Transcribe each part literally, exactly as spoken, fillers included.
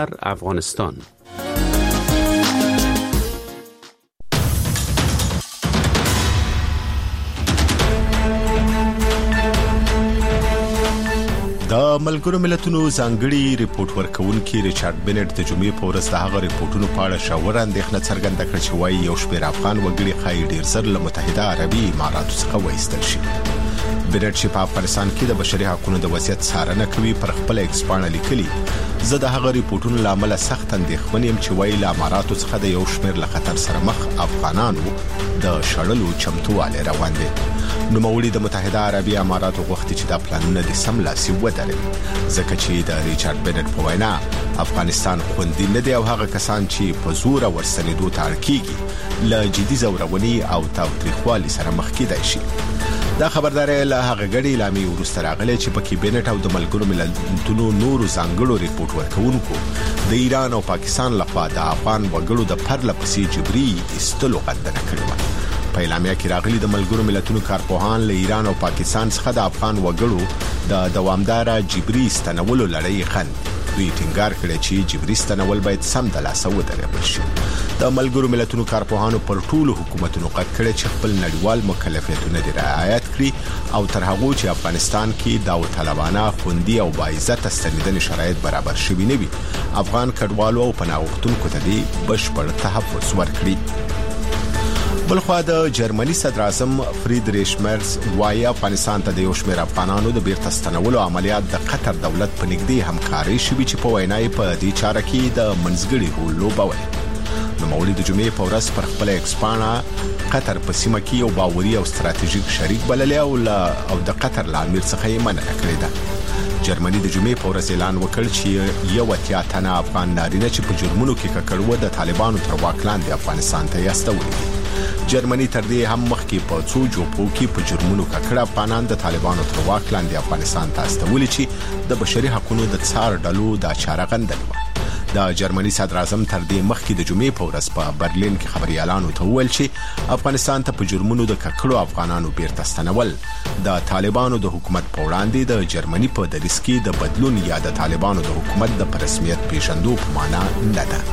افغانستان. د ملګرو ملتونو ځانګړي ریپورت ورکونکي ریچارډ بنټ د جمعې په ورځ د هغه ریپورتونو په اړه شاور اندېښنه څرګنده کړه چې وايي یو شمېر افغان وګړي خای ډیر زر له متحده عربي اماراتو څخه وایستل شي. بنټ چې په افغانستان کې د بشري حقوقو د وضعیت څارنه کوي پر خپل ایکسپانه لیکلي زه د هغه ریپورتونو لامل سخت اندېښمن یم چې وايي له اماراتو څخه د یو شمېر له خطر سره مخ افغانانو د شړلو چمتووالی روان دي. نو مولي د متحده عربي اماراتو غوښتي چې دا پلانونه د سملاسي ودرې ځکه چې د ریچارډ بنټ په وینا افغانستان خوندي نه دی او هغه کسان چې په زور ورسنیدو ته اړ کیږي له جدي زورونی او تاوتریخوالي سره مخ کیدای شي. دا خبرداري له هغه غړي لامي ورسته راغلي چې پکې بنټ او د ملګرو ملتونو نورو ځانګړو ریپورت ورکونکو د ایران او پاکستان لخوا د افغان وګړو د پرله پسې جبري استلو غندنه کړې و. په اعلامیه کې راغلي د ملګرو ملتونو کارپوهان له ایران او پاکستان څخه د افغان وګړو د دوامدار جبري استنولو لړۍ خند دوی ټینګار کړی چې جبري استنول باید سم د لاسه ودرول شي. د ملګرو ملتونو کارپوهانو پر ټولو حکومتونو قد کړی چې خپل نړیوال مکلفیتونه د رعایت کړي او تر هغه چې افغانستان کې د طالبانو خوندي او باعزت استنیدنې شرایط برابر شوي نه وي افغان کډوالو او پناه غوښتونکو ته د بشپړ تحفظ ورکړي. بلخوا د جرمني صدر اعظم فریدریش مرز وايي افغانستان ته د یو شمېر افغانانو د بیرته ستنولو عملیات د قطر دولت په نږدې همکاري شوي چې په وینای په دې چاره کې د منځګړي رول لوبوي. نو مولي د جمعې په ورځ پر خپل ایکسپانه قطر په سیمه کې یو باوري او ستراتیژیک شریک بللی او او د قطر له امیر څخه یې مننه کړې ده. جرمني د جمعې په ورځ اعلان وکړ چې یو اتیا تنه افغان نارینه چې په جرمونو کې ککړو د طالبانو تر واک لاندې افغانستان ته یاستولي دي. جرمني تر دې هم مخکې په څو جوپو کې په جرمونو ککړه افغانان د طالبانو تر واک لاندې افغانستان ته استولي چې د بشري حقوقو د څار ډلو د چاره غندل و. د جرمني صدر اعظم تر دې مخکې د جمعې په ورځ په برلین کې خبريالانو ته وویل چې افغانستان ته په جرمونو د ککړو افغانانو بیرته ستنول د طالبانو د حکومت په وړاندې د جرمني په دریځ کې د بدلون یا د طالبانو د حکومت د رسمیت پیژندو په معنا نه ده.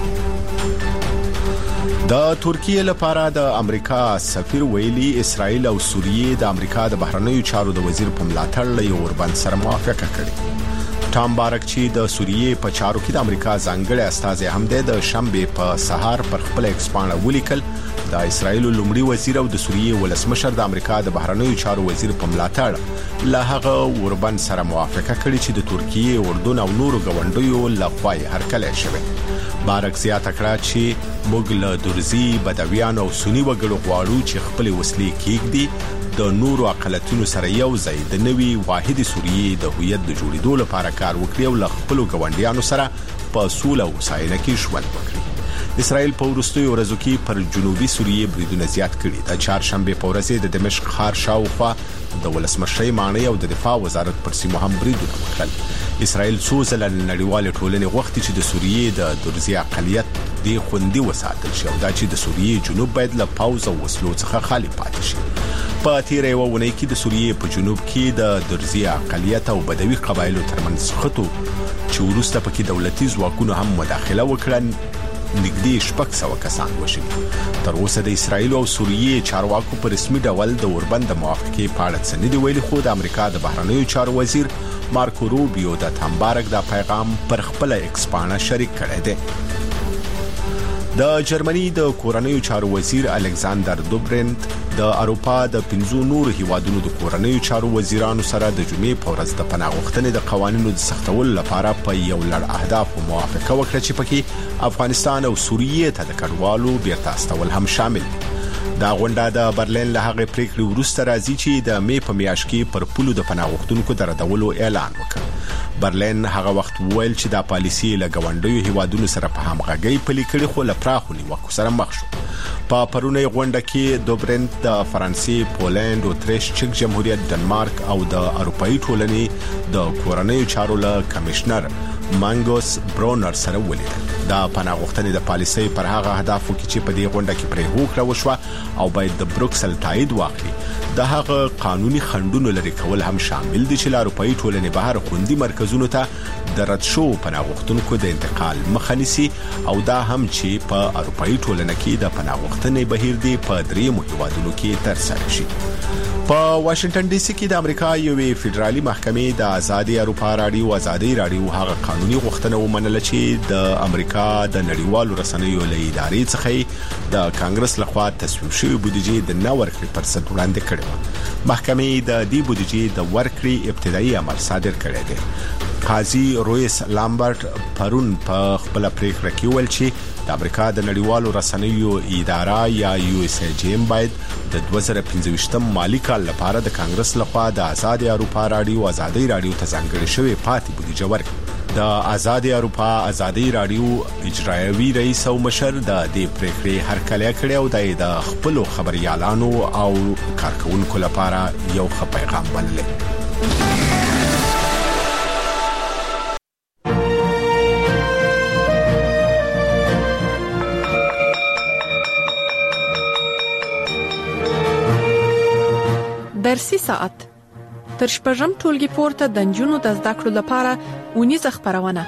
د ترکیه لپاره د امریکا سفیر ویلي اسرائیل او سوریه د امریکا د بهرنیو چارو د وزیر په ملاتړ له یو وربند سره موافقه کړې. ټام بارک چې د سوریه په چارو کې د امریکا ځانګړي استازي هم د شنبه په سهار پر خپل ایکسپانه ولیکل د اسرائیل لومړي وزیر او د سوریه ولسمشر د امریکا د بهرنیو چارو وزیر په ملاتړ له هغه وربند سره موافقه کړې چې د ترکیه، اردن او نورو غونډیو لخوا هرکلی شوی. بارک زیاته کړه چې موږ له درزي بدویان او سنی وګړو غواړو چې خپل وسلې کېږدي د نورو اقلیتونو سره یو ځای د نوي واحد سوریه د هویت د جوړېدو لپاره کار وکړي او له خپل غونډیانو سره په سوله او ساينه کې ژوند وکړي. اسرائیل په وروستیو ورځو کې پر جنوبي سوریه بریدونه زیات کړي. د چهارشنبه په ورځ د دمشق ښار شاوخوا د ولسمشرۍ ماڼۍ او د دفاع وزارت پر سیمه هم بریدونه وکړل. اسرائیل څو ځله نړیوال ټولنې غوښتي چې د سوریه د درزي اقلیت د خوندي وساتل شي او دا چې د سوریه جنوب باید له پاوز او وسلو څخه خالي پاتې شي. په تیرې وونه کې د سوریه په جنوب کې د درزي اقلیت او بدوي قبایلو ترمنځ خطو چې ورسته پکې دولتي ځواکونو هم مداخله وکړه نږدې شپږ سوه کسان وشوي. تر اوسه د اسرائیل او سوریه چارواکو په رسمي ډول د وربند موافقې په اړه څه نه دی ویلي خو د امریکا د بهرنیو چارو وزیر مارکو روبیو د تامبارک د پیغام پر خپل ایکسپانه شریک کړی دی. د جرمني د کورنیو چارو وزیر الکساندر دوبرنت د اروپا د پنځو نورو هیوادونو د کورنیو چارو وزیرانو سره د جمعې په ورځ د پناه غوښتنې د قوانینو د سختولو لپاره په یو لړ اهداف موافقه وکړه چې پکې افغانستان او سوریه ته د کډوالو بیرته استول هم شامل دي. دا غونډه د برلین له هغه پریکړې وروسته راځي چې د می په میاشت کې پر پولو د پناه غوښتونکو د ردولو اعلان وکړ. برلین هغه وخت وویل چې دا پالیسي له غونډیو هیوادونو سره په همغږۍ پلي کړي خو له پراخو نیوکو سره مخ شو. په پرونی غونډه کې دوبرنت د فرانسې، پولند، اتریش، چک جمهوریت، ډنمارک او د اروپאי ټولنې د کورنیو چارو له کمشنر مانګوس برونر سره ولیدل. دا پناه غوښتنې د پالیسۍ پر هغه اهدافو کې چې په دې غونډه کې پرې هوکړه وشوه او باید د بروکسل تایید واخلي د هغه قانوني خنډونو لري کول هم شامل دي چې له اروپאי ټولنې بهر خوندي مرکزونو ته د رد شو پناه غوښتونکو د انتقال مخه نیسي او دا هم چې په اروپאי ټولنه کې د پناه غوښتنې بهیر دی په درې هیوادونو کې ترسره شي. په واشنگټن ډي سي کې د امریکا یوې فدرالي محکمې د آزادي اروپا رادیو آزادي رادیو هغه قانوني غوښتنه ومنله چې د امریکا د نړیوالو رسنیو له ادارې څخه د کانګرس لخوا تصویب شوی بودیجه د نو ورکړې پر ضد وړاندې کړې و. محکمې د دې بودیجه د ورکړې ابتدایي عمل صادر کړی دی. قاضي رویس لامبرټ پرون په خپل پریکړه کې ویل چې د امریکا د نړیوالو رسنیو اداره یا یو اس ای جی باید د دوه زره پنځه مالی کال لپاره د کانګرس لخوا د آزادي اروپا رادیو آزادي رادیو ته ځانګړې شوی پاتې بودیجه ورکړي. د آزادي اروپا آزادي رادیو اجرایوي رئیس او مشر د دې پریکړې هرکلی کړی او د خپل خبريالانو او کارکونکو لپاره یو ښه پیغام بللی. درسي ساعت تر شپږم ټولګي پورته د نجونو د زده کړو لپاره ونیزه خبرونه.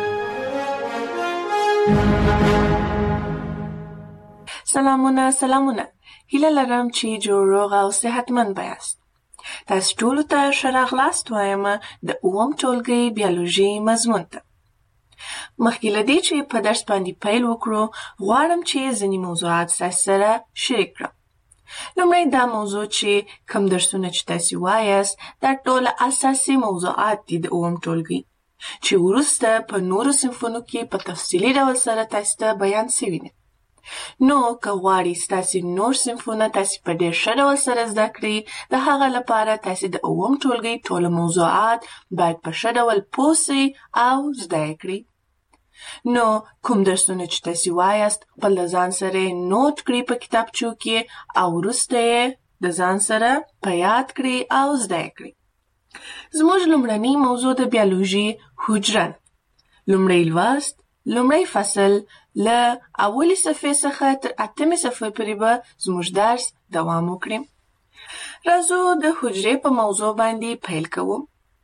سلامونه سلامونه هیله لرم چې جوړ روغ او صحتمند یاست. تاسو ټول ته ښه راغلاست وایم د اووم ټولګي بیولوژي مضمون ته. مخکې له دې چې په درس باندې پیل وکړو غواړم چې ځینې موضوعات تاسو سره شریک کړم. لومړی دا موضوع چې کوم درسونه چې تاسو وایاست دا ټول اساسي موضوعات دي د اووم ټولګي چې وروسته په نورو صنفونو کې په تفصیلي ډول سره تاسو ته بیان شوي دي. نو که غواړئ تاسو نور صنفونه تاسو په ډېر ښه ډول سره زده کړئ د هغه لپاره تاسو د اووم ټولګي ټول موضوعات باید په ښه ډول پوه سئ او زده کړئ. نو کوم درسونه چې تاسو وایاست خپل د ځان سره نوٹ کړئ په کتابچو کې او وروسته یې د ځان سره په یاد کړئ او زده کړئ. زموږ لومړنی موضوع د بیولوژي حجره. لومړی لوست لومړی فصل له اولې صفحې څخه تر اتمې صفحې پورې به زموږ درس دوام وکړي. راځو د حجرې په موضوع باندې پیل کوو.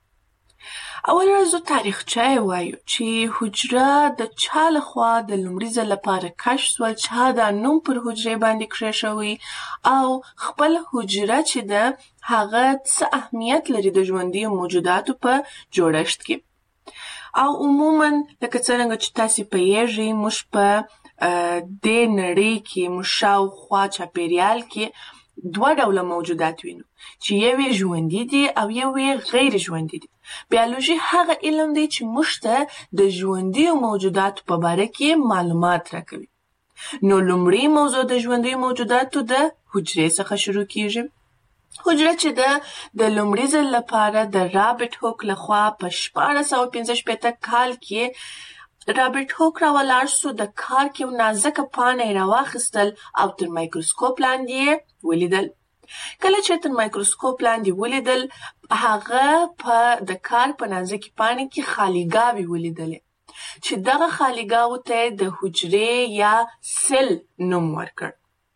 اول راځو تاریخچه وایو چې حجره د چا لخوا د لومړي ځل لپاره کشف شول، چا دا نوم پر حجرې باندې کېښوی او خپل حجره چې ده هغه څه اهمیت لري د ژوندیو موجوداتو په جوړښت کې. او عموما لکه څرنګه چې تاسو پوهیږئ موږ په دې نړۍ کې موږ شاوخوا چاپیریال کې دوه ډوله موجودات وینو چې یو یې ژوندي دي او یو یې غیر ژوندي دي. بیولوژي هغه علم دی چې موږ ته د ژوندیو موجوداتو په باره کې معلومات راکوي. نو لومړی موضوع د ژوندیو موجوداتو د حجرې څخه شروع کیږي. حجره چې ده د لومړي ځل لپاره د رابرټ هوک لخوا په شپاړس سوه پنځه شپېته کال کې رابرټ هوک راولاړ سو. د کار کې یو نازکه پاڼه یې راواخیستل او تر مایکروسکوپ لاندې یې ولیدل. کله چې تر مایکروسکوپ لاندې ولیدل هغه په د کار په نازکې پاڼې کې خالیګاوې ولیدلې چې دغه خالیګاوو ته د حجرې یا سل نوم ورکړ.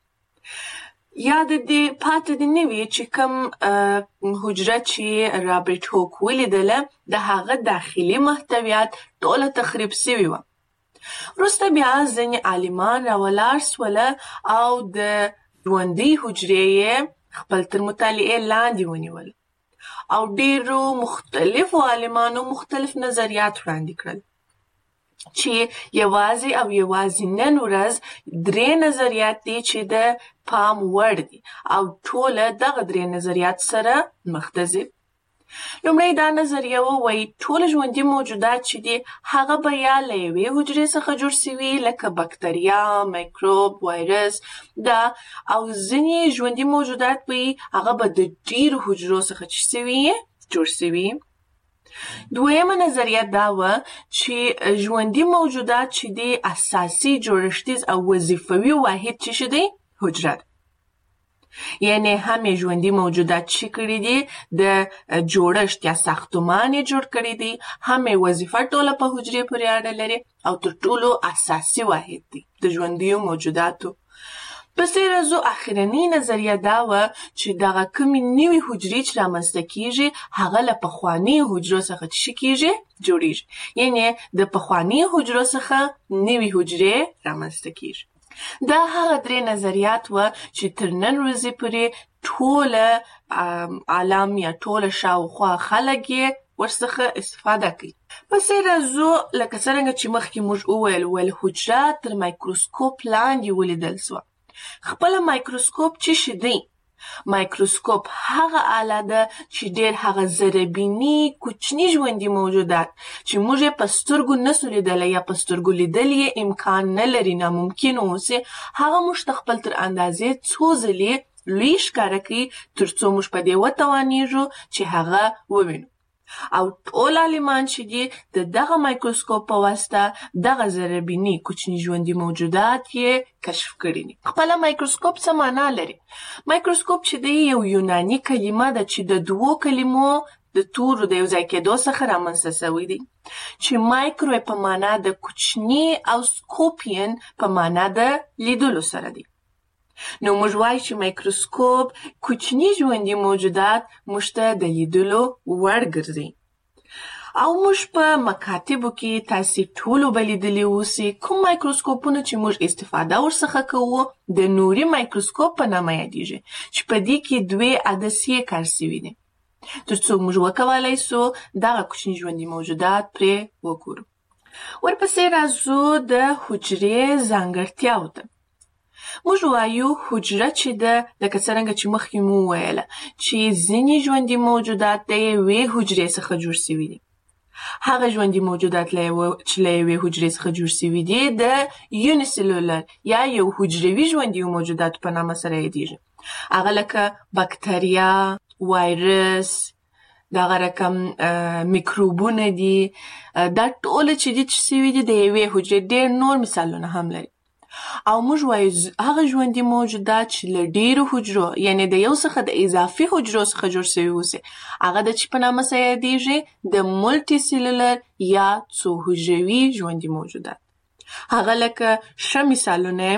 یاد دې پاتې دې نه وي چې کوم حجره چې رابرټ هوک ولیدله د هغه داخلي محتویات ټوله تخریب سوي وه. وروسته بیا ځینې عالمان راولاړ سوله او د ژوندۍ حجرې یې خپل تر مطالعې لاندې ونیول او ډېرو مختلفو عالمانو مختلف نظریات وړاندې کړل چې یوازې او یوازې نن ورځ درې نظریات دي چې د پام وړ دي او ټوله دغه درې نظریات سره مخ ته ځي. لومړی دا نظریه وایي ټول ژوندي موجودات چې دي هغه به یا له یوې حجرې څخه جوړ سوي لکه بکتریا، میکروب، وایرس دا او ځینې ژوندي موجودات به هغه به د ډېرو حجرو څخه چې سوي جوړ سوي. دویمه نظریه دا وه چې ژوندي موجودات چې دي اساسي جوړښتیز او وظیفوي واحد چې دی حجره ده. یعنی هم ژوندي موجودات چې کړي دي د جوړښت یا ساختمان یې جوړ کړي دي، هم وظیفه ټوله په حجرې پورې اړه لري او تر ټولو اساسي واحد دی د ژوندیو موجوداتو. پس راځو اخرنی نظریه دا و چې دغه کومې نوې حجرې چې رامنځته کیږي هغه له پخواني حجرو څخه څه کیږي جوړیږي، یعنی د پخواني حجرو څخه نوې حجرې رامنځته کیږي. دا هغه درې نظریات و چې تر نن ورځې پورې ټوله عالم یا ټوله شاوخوا خلک یې ورڅخه استفاده کوي. پس راځو لکه څرنګه چې مخکې موږ وویل ول حجره تر مایکروسکوپ لاندې ولیدل سوه. خپله مایکروسکوپ څه شی دی؟ مایکروسکوپ هغه آله ده چې ډېر هغه ذرهبیني کوچني ژوندي موجودات چې موږ یې په سترګو نسو لیدلی یا په سترګو لیدل یې امکان نه لري، ناممکن اوسي، هغه موږ ته خپل تر اندازې څو ځلې لوی ښکاره کوي تر څو موږ په دې وتوانیږو چې هغه ووینو. او ټول عالمان چې دي د دغه مایکروسکوپ په واسطه دغه ذرهبیني کوچني ژوندي موجودات یې کشف کړي دي. خپله مایکروسکوپ څه معنا لري؟ مایکروسکوپ چې دی یو یوناني کلمه ده چې د دوو کلمو د تورو د یو ځای کېدو څخه رامنځته سوی دی، چې مایکرو په معنا د کوچني او سکوپین په معنا د لیدلو سره دی. نو موږ وایو چې مایکروسکوپ کوچني ژوندي موجودات موږ ته د لیدلو وړ ګرځي. او موږ په مکاتبو کې تاسې ټولو به لیدلي اوسي کوم مایکروسکوپونه چې موږ استفاده ورڅخه کوو د نوري مایکروسکوپ په نامه یادیږي، چې په دې کې دوې عدسیې کار سوي دي تر څو موږ وکولای سو دغه کوچني ژوندي موجودات پرې وګورو. ورپسې راځو د حجرې ځانګړتیاو ته. موږ وایو حجره چې ده لکه څرنګه چې مخکې مو وویله چې ځینې ژوندي موجودات د یوې حجرې څخه جوړ سوي دي. هغه ژوندي موجودات چې له یوې حجرې څخه جوړ سوي دي د یونیسلولر یا یو حجروي ژوندي موجودات په نامه سره یادیږي. هغه لکه بکتریا، وایرس، دغه رقم میکروبونه دي، دا ټوله چې دي چې سوي دي د یوې حجرې. ډېر نور مثالونه هم لري. او موږ وایو هغه ژوندي موجودات چې له ډېرو حجرو یعنی د یو څخه د اضافي حجرو څخه جوړ سوي اوسي هغه د چې په نامه سره یادیږي د مولټي سیلولر یا څو حجروي ژوندي موجودات. هغه لکه ښه مثالونه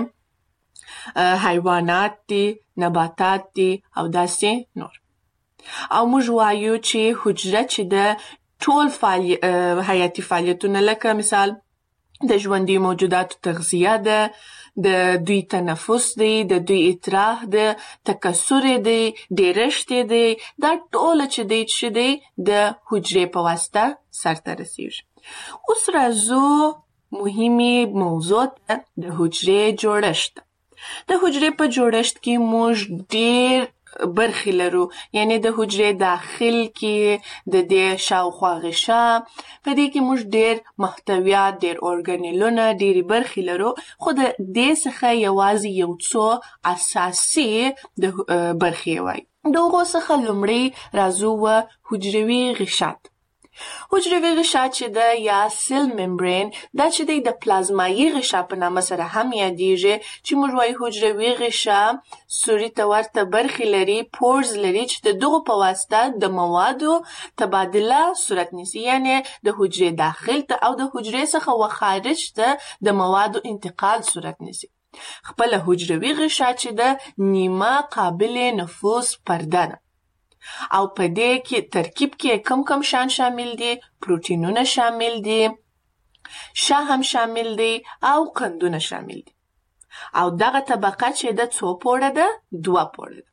حیوانات دي، نباتات دي او داسې نور. او موږ وایو چې حجره چې د ټول فعالی... حیاتي فعالیتونه لکه مثال د ژوندي موجوداتو تغذیه ده، د دوی تنفس دی، د دوی اطراح ده، تکثر دی، ډیرشت دی، دا ټول چې دی چې دی د حجرې په واسطه سرته رسیږي. اوس راځو مهمه موضوع ده د حجرې جوړښت. د حجرې په جوړښت کې موږ ډیر برخې لرو، یعنی د حجرې داخل کې د دې شاوخوا غشا په دې کې موږ ډېر محتویات، ډېر ارګانیلونه، ډېرې برخې لرو، خو د دې څخه یوازې یو څو اساسي د برخې وایي. د هغو څخه لومړی راځو و حجروي غشات. حجروي غشا چې ده یا سیل ممبرین دا چې دی د پلازمایي غشا په نامه سره هم یادیږي، چې موږ وایو حجروي غشا سوري ته ورته برخې لري، پورز لري چې د دغو په واسطه د موادو تبادله صورت نیسي، یعنی د حجرې داخل ته او د حجرې څخه و خارج ته د موادو انتقال صورت نیسي. خپله حجروي غشا چې ده نیمه قابل نفوذ پرده ده او په دې کې ترکیب کې کم کم شان شامل دي، پروتینونه شامل دي، شا هم شامل دي او قندونه شامل دي. او دغه طبقه چې ده څو پوړه ده؟ دوه پوړه ده.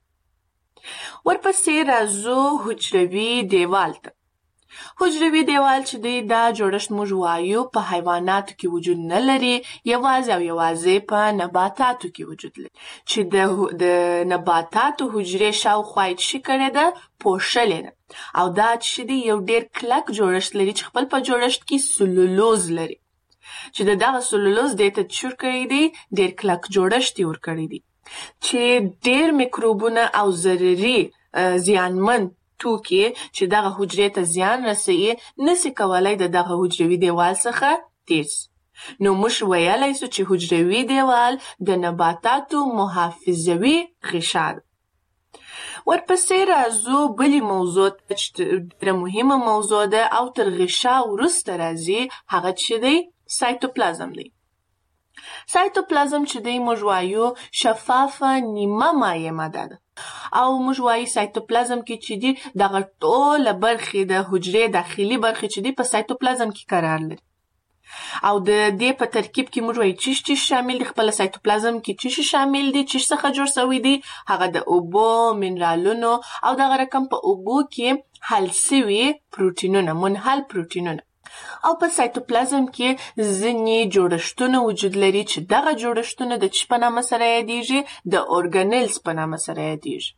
ورپسې راځو حجروي دیوال ته. حجروي دیوال چې دی دا جوړښت موږ وایو په حیواناتو کې وجود نه لري، یوازې او یوازې په نباتاتو کې وجود لري، چې د د نباتاتو حجرې شاوخوا یې څه کړې ده؟ پوښلې ده. او دا چې دی یو ډېر کلک جوړښت لري چې خپل په جوړښت کې سلولوز لري، چې د دغه سلولوز دې ته څه ورکړی دی؟ ډېر کلک جوړښت یې ورکړی دی چې ډېر میکروبونه او ضرري زیانمن توکي چې دغه حجرې ته زیان رسوي نسي کولای د دغه حجروي دیوال څخه تیر سي. نو موږ ویلی سو چې حجروي دیوال د نباتاتو محافظوي غشا ده. ورپسې راځو بلې موضوع ته چې ډېره مهمه موضوع ده او تر غشا وروسته راځي، هغه چې دی سایتوپلازم دی. سایتوپلازم چې دی موږ وایو شفافه نیمه مایع ماده ده او موږ وایو سایتوپلازم کې چې دی دغه ټوله برخې د حجرې داخلي برخې چې دی په سایتوپلازم کې قرار لري او د دې په ترکیب کې موږ وایو چې چې شامل دي خپل سایتوپلازم کې چې شامل دي چې څخه جوړ شوی دي هغه د اوبو منرالونو او دغه رقم په اوبو کې حل شوي پروتینونه منحل پروتینونه او په سایتوپلازم کې ځینې جوړښتونه وجود لري چې دغه جوړښتونه د څه په نامه سره یادیږي د اورګانیلز په نامه سره یادیږي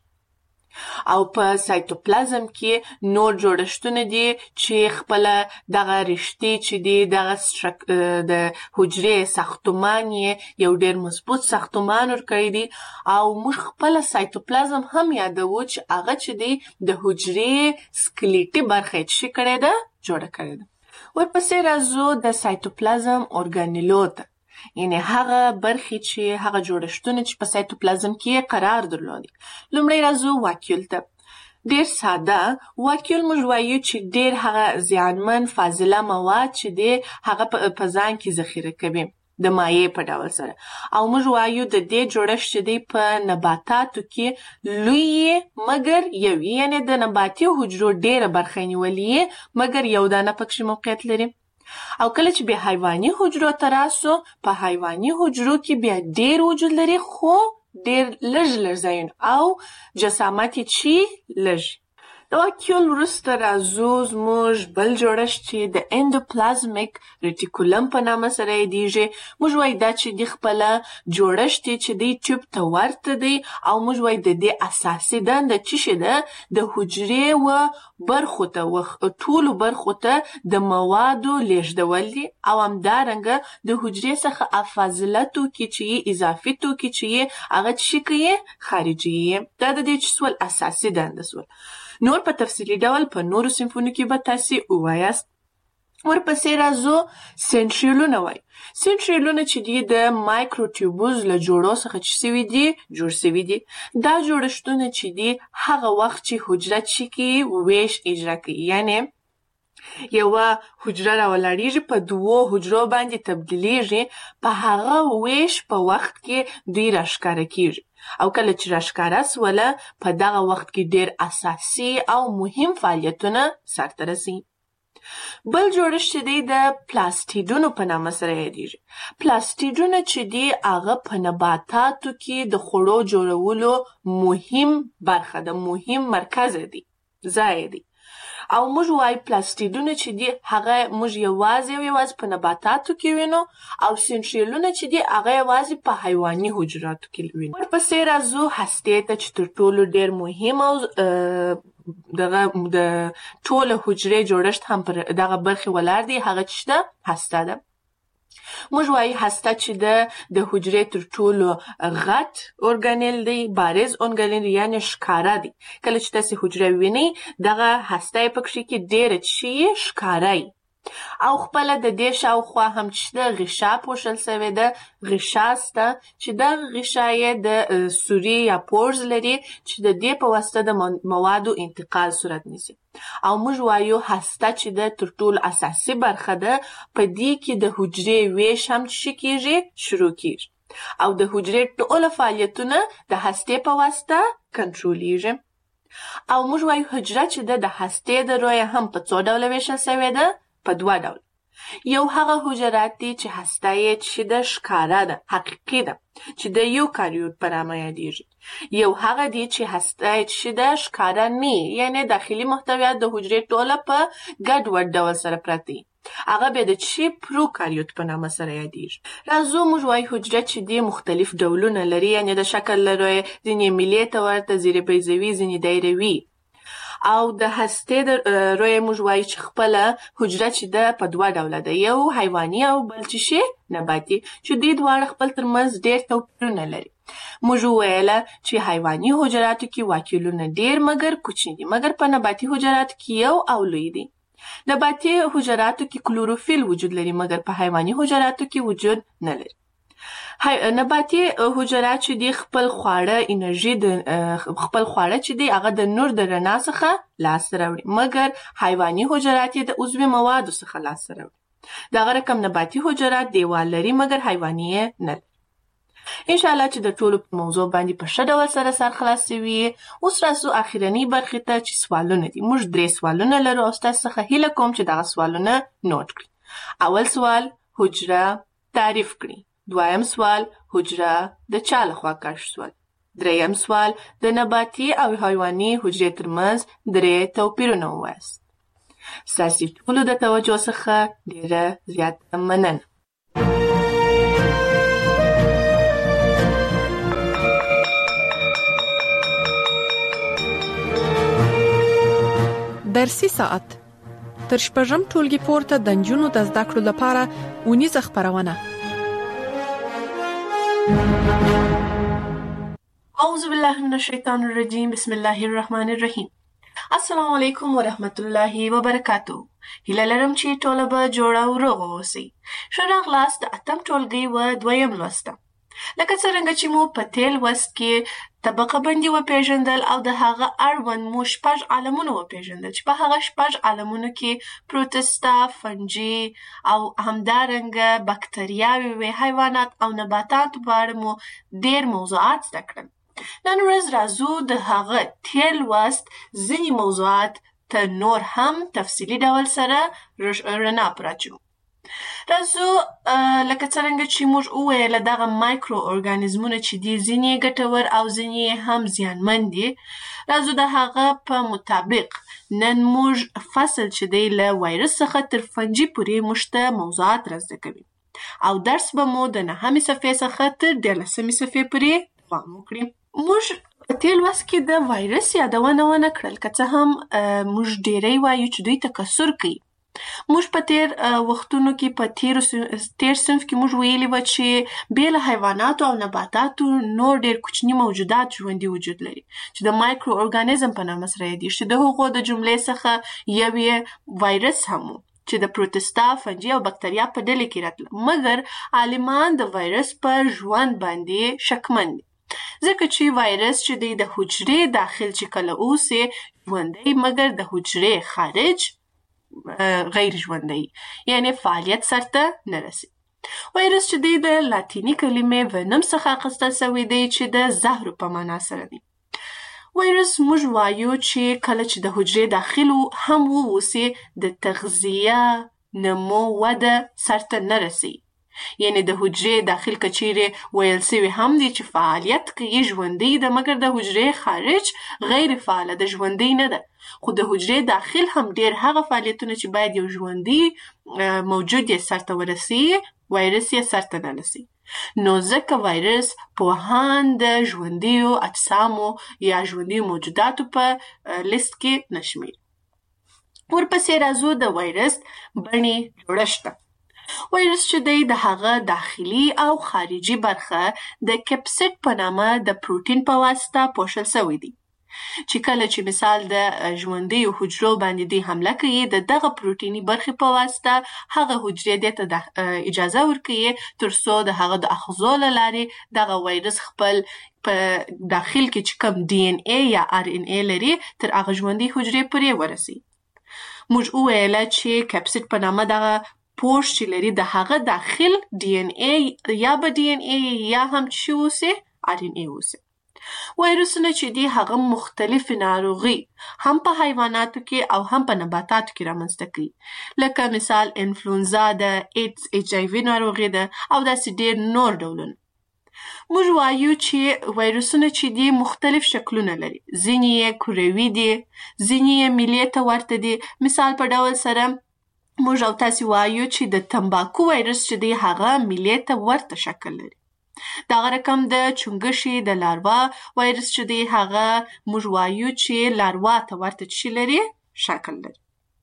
او په سایتوپلازم کې نور جوړښتونه دي چې خپل دغه رشتې چې دي دغه د حجرې ساختمان یو ډېر مضبوط ساختمان ورکړی دی او موږ خپل سایتوپلازم هم یادوو چې هغه چې دی د حجرې سکلیټي برخه چې کړی ده جوړه کړی ده ورپسې راځو د سایتوپلازم اورګانیلو ته یعنی هغه برخې چې هغه جوړښتونه چې په سایتوپلازم کې قرار درلودي لومړی راځو واکیول ته ډېر ساده واکیول موږ وایو چې ډېر هغه زیانمن فاضله مواد چې دی هغه په ځان کې ذخیره کوي د مایع په ډول سره او موږ وایو د دې جوړښت چې دی په نباتاتو کې لوی مګر یو یعنی د نباتي حجرو ډېره برخه نیولې مګر یو دانه پکې موقعیت لري او کله چې به حیواني حجرو ته راسو په حیواني حجرو کې بیا ډېر وجود لري خو ډېر لږ لږ ځایونه او جسامت یې چې لږ د واکیول وروسته راځو زموږ بل جوړښت چې د اندوپلازمیک ریټیکولم په نامه سره یادیږي موږ وایو دا چې د خپله جوړښت چې دی ټیوب ته ورته دی او موږ وایو د دې اساسي دنده چې شي ده د حجرې و برخو ته ټولو برخو ته د موادو لیږدول دي او همدارنګه د حجرې څخه فاضله توکي چې اضافي توکي چې هغه څه کوي خارجي دا د دې چې سول اساسي دنده سول نور په تفصیلي ډول په نورو صنفونو کې به تاسې ووایاست ورپسې راځو سنټریولونه وایي سنټریولونه چې دي د مایکروټیوبوز له جوړو څخه چې سوي دي جوړ سوي دي دا جوړښتونه چې دي هغه وخت چې حجره چې کوي ویش اجرا کوي یعنی یوه حجره راولاړیږي په دوو حجرو باندې تبدیلیږي په هغه ویش په وخت کې دوی راښکاره کیږي او کله چې راښکاره سوله په دغه وخت کې ډېر اساسي او مهم فعالیتونه سرته رسي بل جوړښت چې دی د پلاستیډونو په نامه سره یادیږي پلاستیډونه چې دی هغه په نباتاتو کې د خوړو جوړولو مهم برخه ده مهم مرکز دی ځای دی او موږ وایو پلاستیډونه چې دي هغه موږ یوازې او یوازې په نباتاتو کې وینو او سنټریولونه چې دي هغه یوازې په حیواني حجراتو کې وینو ورپسې راځو هستې ته چې تر ټولو ډېر مهم او دغه د ټوله حجرې جوړښت هم پر دغه برخې ولاړ دی هغه چې ده هسته ده موږ وایو هسته چې ده د حجرې تر ټولو غټ اورګانیل دی بارز اورګانیل یعنې ښکاره دی کله چې تاسې حجره وینئ دغه هسته یې پکښې کې ډېره چې ښکاره یي او خپله د دې شاوخوا هم چې ده غشا پوښل سوې ده غشا سته چې دغه غشا یې د سوري یا پورز لري چې د دې په واسطه د موادو انتقال صورت نیسي او موږ وایو هسته چې ده تر ټولو اساسي برخه ده په دې کې د حجرې ویش هم چې کیږي شروع کیږي او د حجرې ټوله فعالیتونه د هستې په واسطه کنټرولیږي او موږ وایو حجره چې ده د هستې د رویه هم په څو ډوله ویشل سوې ده په دوه ډول یو هغه حجرات دي چې هسته یې چې ده ښکاره ده حقیقي ده چې د یوکاریوت په نامه یادیږي یو هغه دي چې هسته یې چې ده ښکاره نه یعنې داخلي محتویات د حجرې ټوله په ګډوډ ډول سره پراته دي هغه بیا د چې پروکاریوت په نامه سره یادیږي راځو موږ وایو حجره چې دي مختلف ډولونه لري یعنې د شکل له رویې ځینې میلې ته ورته ځینې بیضوي ځینې دایروي او د هستې د رویې موږ وایو چې خپله حجره چې ده په دوه ډوله ده یو حیواني او بل چې شي نباتي چې دوی دواړه خپل ترمنځ ډېر توپیرونه لري موږ وویله چې حیواني حجراتو کې واکیولونه ډېر مګر کوچني دي مګر په نباتي حجراتو کې یو او لوی دي نباتي حجراتو کې کلوروفیل وجود لري مګر په حیواني حجراتو کې وجود نه لري نباتي حجرات چې دي خپل خواړه انرژي د خپل خواړه چې دي هغه د نور د رڼا څخه لاسته راوړي مګر حیواني حجرات یې د عضوي موادو څخه لاسته راوړي دغه رقم نباتي حجرات دیوال لري مګر حیواني نه لري. ان شاء الله چې د ټولو په موضوع باندې په ښه ډول سره سر خلاص شوي. اوس راځو اخرنۍ برخې ته چې سوالونه دي. موږ درې سوالونه لرو او ستاسو څخه هیله کوم چې دغه سوالونه نوٹ کړئ. اول سوال حجره تعریف کړئ. دویم سوال حجره د چا لخوا کشف شول. دریم سوال د نباتي او حیواني حجرې ترمنځ درې توپیرونه ووایاست. ستاسو ټولو د توجه څخه ډیره زیاته مننه. درسي ساعت تر شپږم ټولګي پورته د نجونو د زده کړو لپاره اونیزه خپرونه. اعوذ بالله من الشیطان الرجیم. بسم الله الرحمن الرحیم. السلام علیکم ورحمت الله وبرکاتو. هیله لرم چې ټول به جوړ او روغ اوسئ. ښه راغلاست د اتم ټولګي و دویم لوست. لکه څرنګه چې مو په تیر لوست کې طبقه بندي وپېژندل او د هغه اړوند مو شپږ عالمونه وپېژندل چې په هغه شپږ عالمونو کې پروتستا، فنجي او همدارنګه بکتریاوې وې، حیوانات او نباتات په اړه مو ډېر موضوعات زده کړل. نن ورځ راځو د هغه تیر لوست ځینې موضوعات ته نور هم تفصیلي ډول سره رڼا پراچو. راځو لکه څرنګه چې موږ وویل دغه مایکرو ارګانیزمونه چې دي ځینې ګټور او ځینې هم زیانمن دي. راځو د هغه په مطابق نن موږ فصل چې دی له وایرس څخه تر فنجي پورې موږ ته موضوعات را زده کوي او درس به مو د نهمې صفحې څخه تر دیارلسمې صفحې پورې دوام وکړي. موږ په تیر لوست کې د وایرس یادونه ونه کړل که څه هم موږ ډېری وایو چې دوی تکثر کوي. موږ په تیر وختونو کې په تیر تیر صنف کې موږ ویلي و چې بې له حیواناتو او نباتاتو نور ډېر کوچني موجودات ژوندي وجود لري چې د مایکرو ارګانیزم په نامه سره یادېږي چې د هغو د جملې څخه یو یې وایرس هم و چې د پروتستا، فنجي او بکتریا په ډلې کې راتله. مګر عالمان د وایرس په ژوند باندې شکمن دي ځکه چې وایرس چې دی د حجرې داخل چې کله اوسي ژوندی مګر د حجرې خارج غیر ژوندی یعنی فعالیت سرته نه رسي. وایرس چې دی د لاتینی کلمې ونم څخه اخیستل شوی دی چې د زهرو په معنا سره دی. وایرس موږ وایو چې کله چې د حجرې داخل هم واوسي د تغذیه، نمو، وده سرته نه رسي. یعنی د حجرې داخل کچیرې ویل سوي هم دي چې فعالیت کوي ژوندی ده مګر د حجرې خارج غیر فعاله ده، ژوندی نه ده. خو د حجرې داخل هم ډېر هغه فعالیتونه چې باید یو ژوندی موجود یې سرته ورسي وایرس یې سرته نه رسي. نو ځکه وایرس پوهان د ژوندیو اجسامو یا ژوندیو موجوداتو په لیست کې نه شمېري. ورپسې راځو د وایرس بڼې جوړښت. وایرس چې دی د هغه داخلي او خارجي برخه د کپسید په نامه د پروتین په واسطه پوښل شوی دی چې کله چې مثال د ژوندیو حجرو باندې دی حمله کوي د دغه پروتیني برخې په واسطه هغه حجرې دې ته اجازه ورکوي تر څو د هغه د اخذو له لارې دغه وایرس خپل په داخل کې چې کوم ډي ان ای یا ار ان ای لري تر هغه ژوندۍ حجرې پورې ورسي. موږ وویل چې کپسید په نامه دغه پوښ چې لري د هغه داخل ډي ان ای یا به ډي ان ای یا هم چې اوسي ار ان ای اوسي. وایرسونه چې دي هغه مختلف ناروغي هم په حیواناتو کې او هم په نباتاتو کې رامنځته کوي لکه مثال انفلونزا ده، ایډز ایچ آی وي ناروغي ده او داسې ډېر نور ډولونه. موږ وایو چې وایرسونه چې دي مختلف شکلونه لري. ځینې یې کروي دي، ځینې یې میلې ته ورته دي. مثال په ډول سره موږ او تاسې وایو چې د تمباکو وایرس چې دی هغه میلې ته ورته شکل لري. دغه رقم د چونګښې د لاروا وایرس چې دی هغه موږ وایو چې لاروا ته ورته شي لري شکل لري.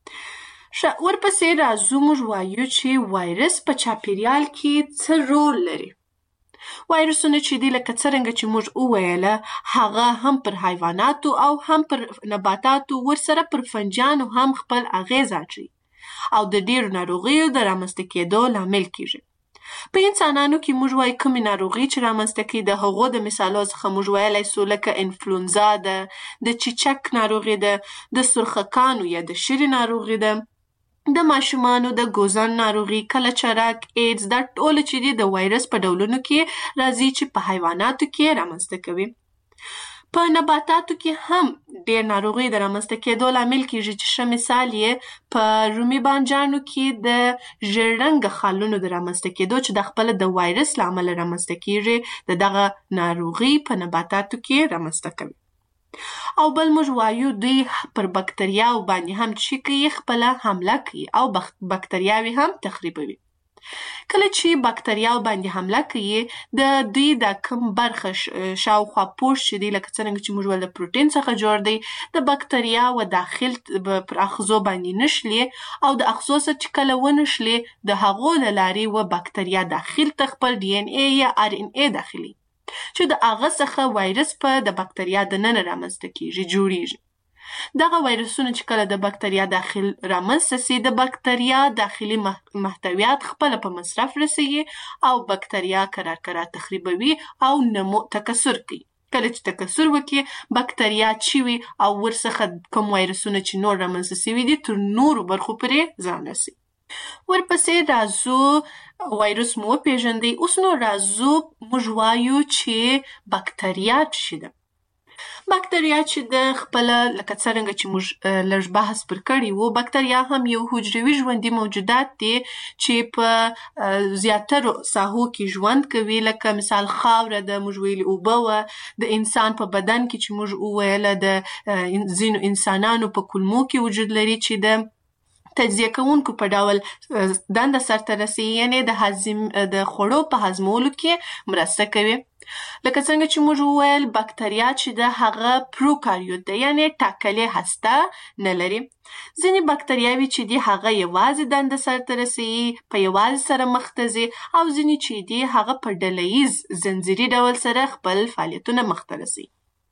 ورپسې راځو موږ وایو چې وایرس په چاپیریال کې څه رول لري. وایرسونه چې دی لکه څرنګه چې موږ وویله هغه هم پر حیواناتو او هم پر نباتاتو ورسره پر فنجانو هم خپل اغیز اچوي او د ډیرو ناروغیو د رامنځته کېدو لامل کیږي. په انسانانو کې موږ وایو کومې ناروغي چې رامنځته کوي د هغو د مثالو څخه موږ ویلی سو لکه انفلونزا ده، د چیچک ناروغي ده، د سرخکانو یا د شري ناروغي ده، د ماشومانو د ګوزن ناروغي، کله چرک، ایډز، دا ټول چې دي د وایرس په ډولونو کې راځي چې په حیواناتو کې رامنځته کوي. په نباتاتو کې هم ډېر ناروغي د رامنځته کېدو لامل کېږي چې ښه مثال یې په رومي بانجانو کې د ژېړ رنګه خالونو د رامنځته کېدو چې د خپله د وایرس له امله رامنځته کېږي د دغه ناروغي په نباتاتو کې رامنځته کوي. او بل موږ وایو دوی پر بکتریاو باندې هم چې کوي خپله حمله کوي او بکتریاوې هم تخریبوي. کله چې بکتریاو باندې حمله کوي د دوی د کم برخه شاوخوا پوښ چې دی لکه څرنګه چې موږ ول د پروټین څخه جوړ دی د بکتریاو داخل پر اغزو باندې نشلي او د اغزو څخه چې کله ونشلي د هغو له لارې و بکتریا داخل ته خپل ډي ان اي یا ار ان اي داخلي چې د هغه څخه وایرس په د بکتریا دننه رامنځته کېږي جوړیږي. دغه وایرسونه چې کله د بکتریا داخل رامنځته سي د بکتریا داخلي محتویات خپل په مصرف رسوي او بکتریا کرار کرار تخریبوي او نمو تکثر کوي. کله چې تکثر وکړي بکتریا چوي او ورڅخه کوم وایرسونه چې نور رامنځته سوي دي تر نورو برخو پورې ځان رسوي. ورپسې راځو وایرس مو پیژندی. اوس نو راځو موږ وایو چې بکتریا څه ده. بکتریا چې د خپل لکه څرنګه چې موږ لږ بحث پر کړی وو، بکتریا هم یو حجروي ژوندي موجودات دي چې په زیاترو ساحو کې ژوند کوي، لکه مثال خاوره د موږ ویلي اوبه وه، د انسان په بدن کې چې موږ وویله د ځینو انسانانو په کولمو کې وجود لري چې د تجزیه کوونکو په ډول دنده سرته رسوي، یعنې د هضم د خوړو په هضمولو کې مرسته کوي. لکه څنګه چې موږ وویل بکتریا چې د هغه پروکاریوت ده، یعنې ټاکلې هسته نه لري. ځینې بکتریاوې چې دي هغه یوازې دنده سرته رسوي، په یوازې سره مخ ته ځي، او ځینې چې دي هغه په ډلهییز زنځیري ډول سره خپل فعالیتونه مخ ته رسوي.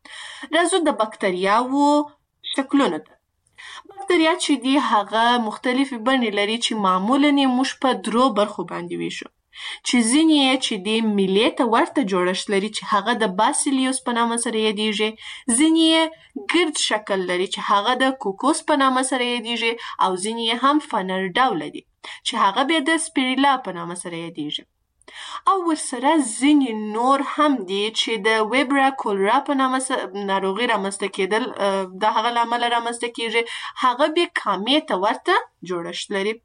راځو د بکتریاوو شکلونو ته. بکتریا چې دی هغه مختلفې بڼې لري چې معمولاً یې موږ په درو برخو باندې ویشو، چې ځینې یې چې دی میلې ته ورته جوړښت لري چې هغه د باسیلیوس په نامه سره یادیږي، ځینې یې ګرد شکل لري چې هغه د کوکوس په نامه سره یادیږي، او ځینې یې هم فنر ډوله دي چې هغه بیا د سپیریلا په نامه سره یادیږي. او ورسره ځینې نور هم دي چې د ویبرا کولرا په نامه ناروغي رامنځته کېدل د هغه له امله رامنځته کېږي، هغه بیا کامې ته ورته جوړښت لري.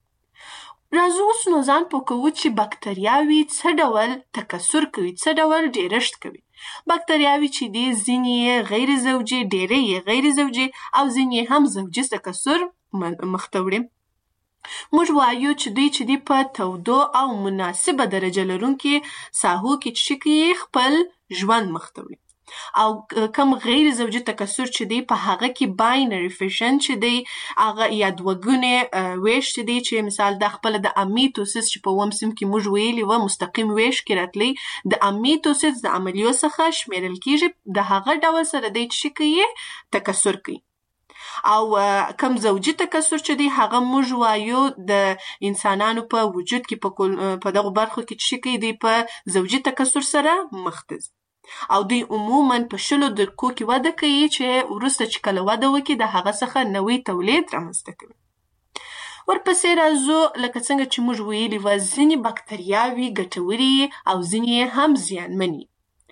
راځو اوس نو ځان پوه کوو چې بکتریاوې څه ډول تکثر کوي، څه ډول ډېرښت کوي. بکتریاوې چې دي ځینې یې غیر زوجي، ډېرې یې غیر زوجي، او ځینې هم زوجي تکثر مخ ته وړي. موږ وایو چې دوی چې دي په تودو او مناسبه درجه لرونکي ساحو کې چې کوي خپل ژوند مخ ته وړي، او کم غیر زوجي تکثر چې دی په هغه کې باینري فیشن چې دی هغه یا دوهګونې ویش چې دی چې مثال د خپل د امیتوسیس چې په اووم صنف کې موږ ویلي وه مستقیم ویش کې راتلی، د امیتوسیس د عملیو څخه شمیرل کېږي، د هغه ډول سره دی چې کوي تکثر کوي. او کم زوجي تکثر چې دی هغه موږ وایو د انسانانو په وجود کې په دغه برخو کې چې کوي دی په زوجي تکثر سره مخ ته ځي، او دوی عموماً په شلو دقیقو کې وده کوي چې وروسته چې کله وده وکړي د هغه څخه نوی تولید رامنځته کوي. ورپسې راځو لکه څنګه چې موږ ویلي وه ځینې بکتریاوې ګټورې او ځینې هم زیانمنې.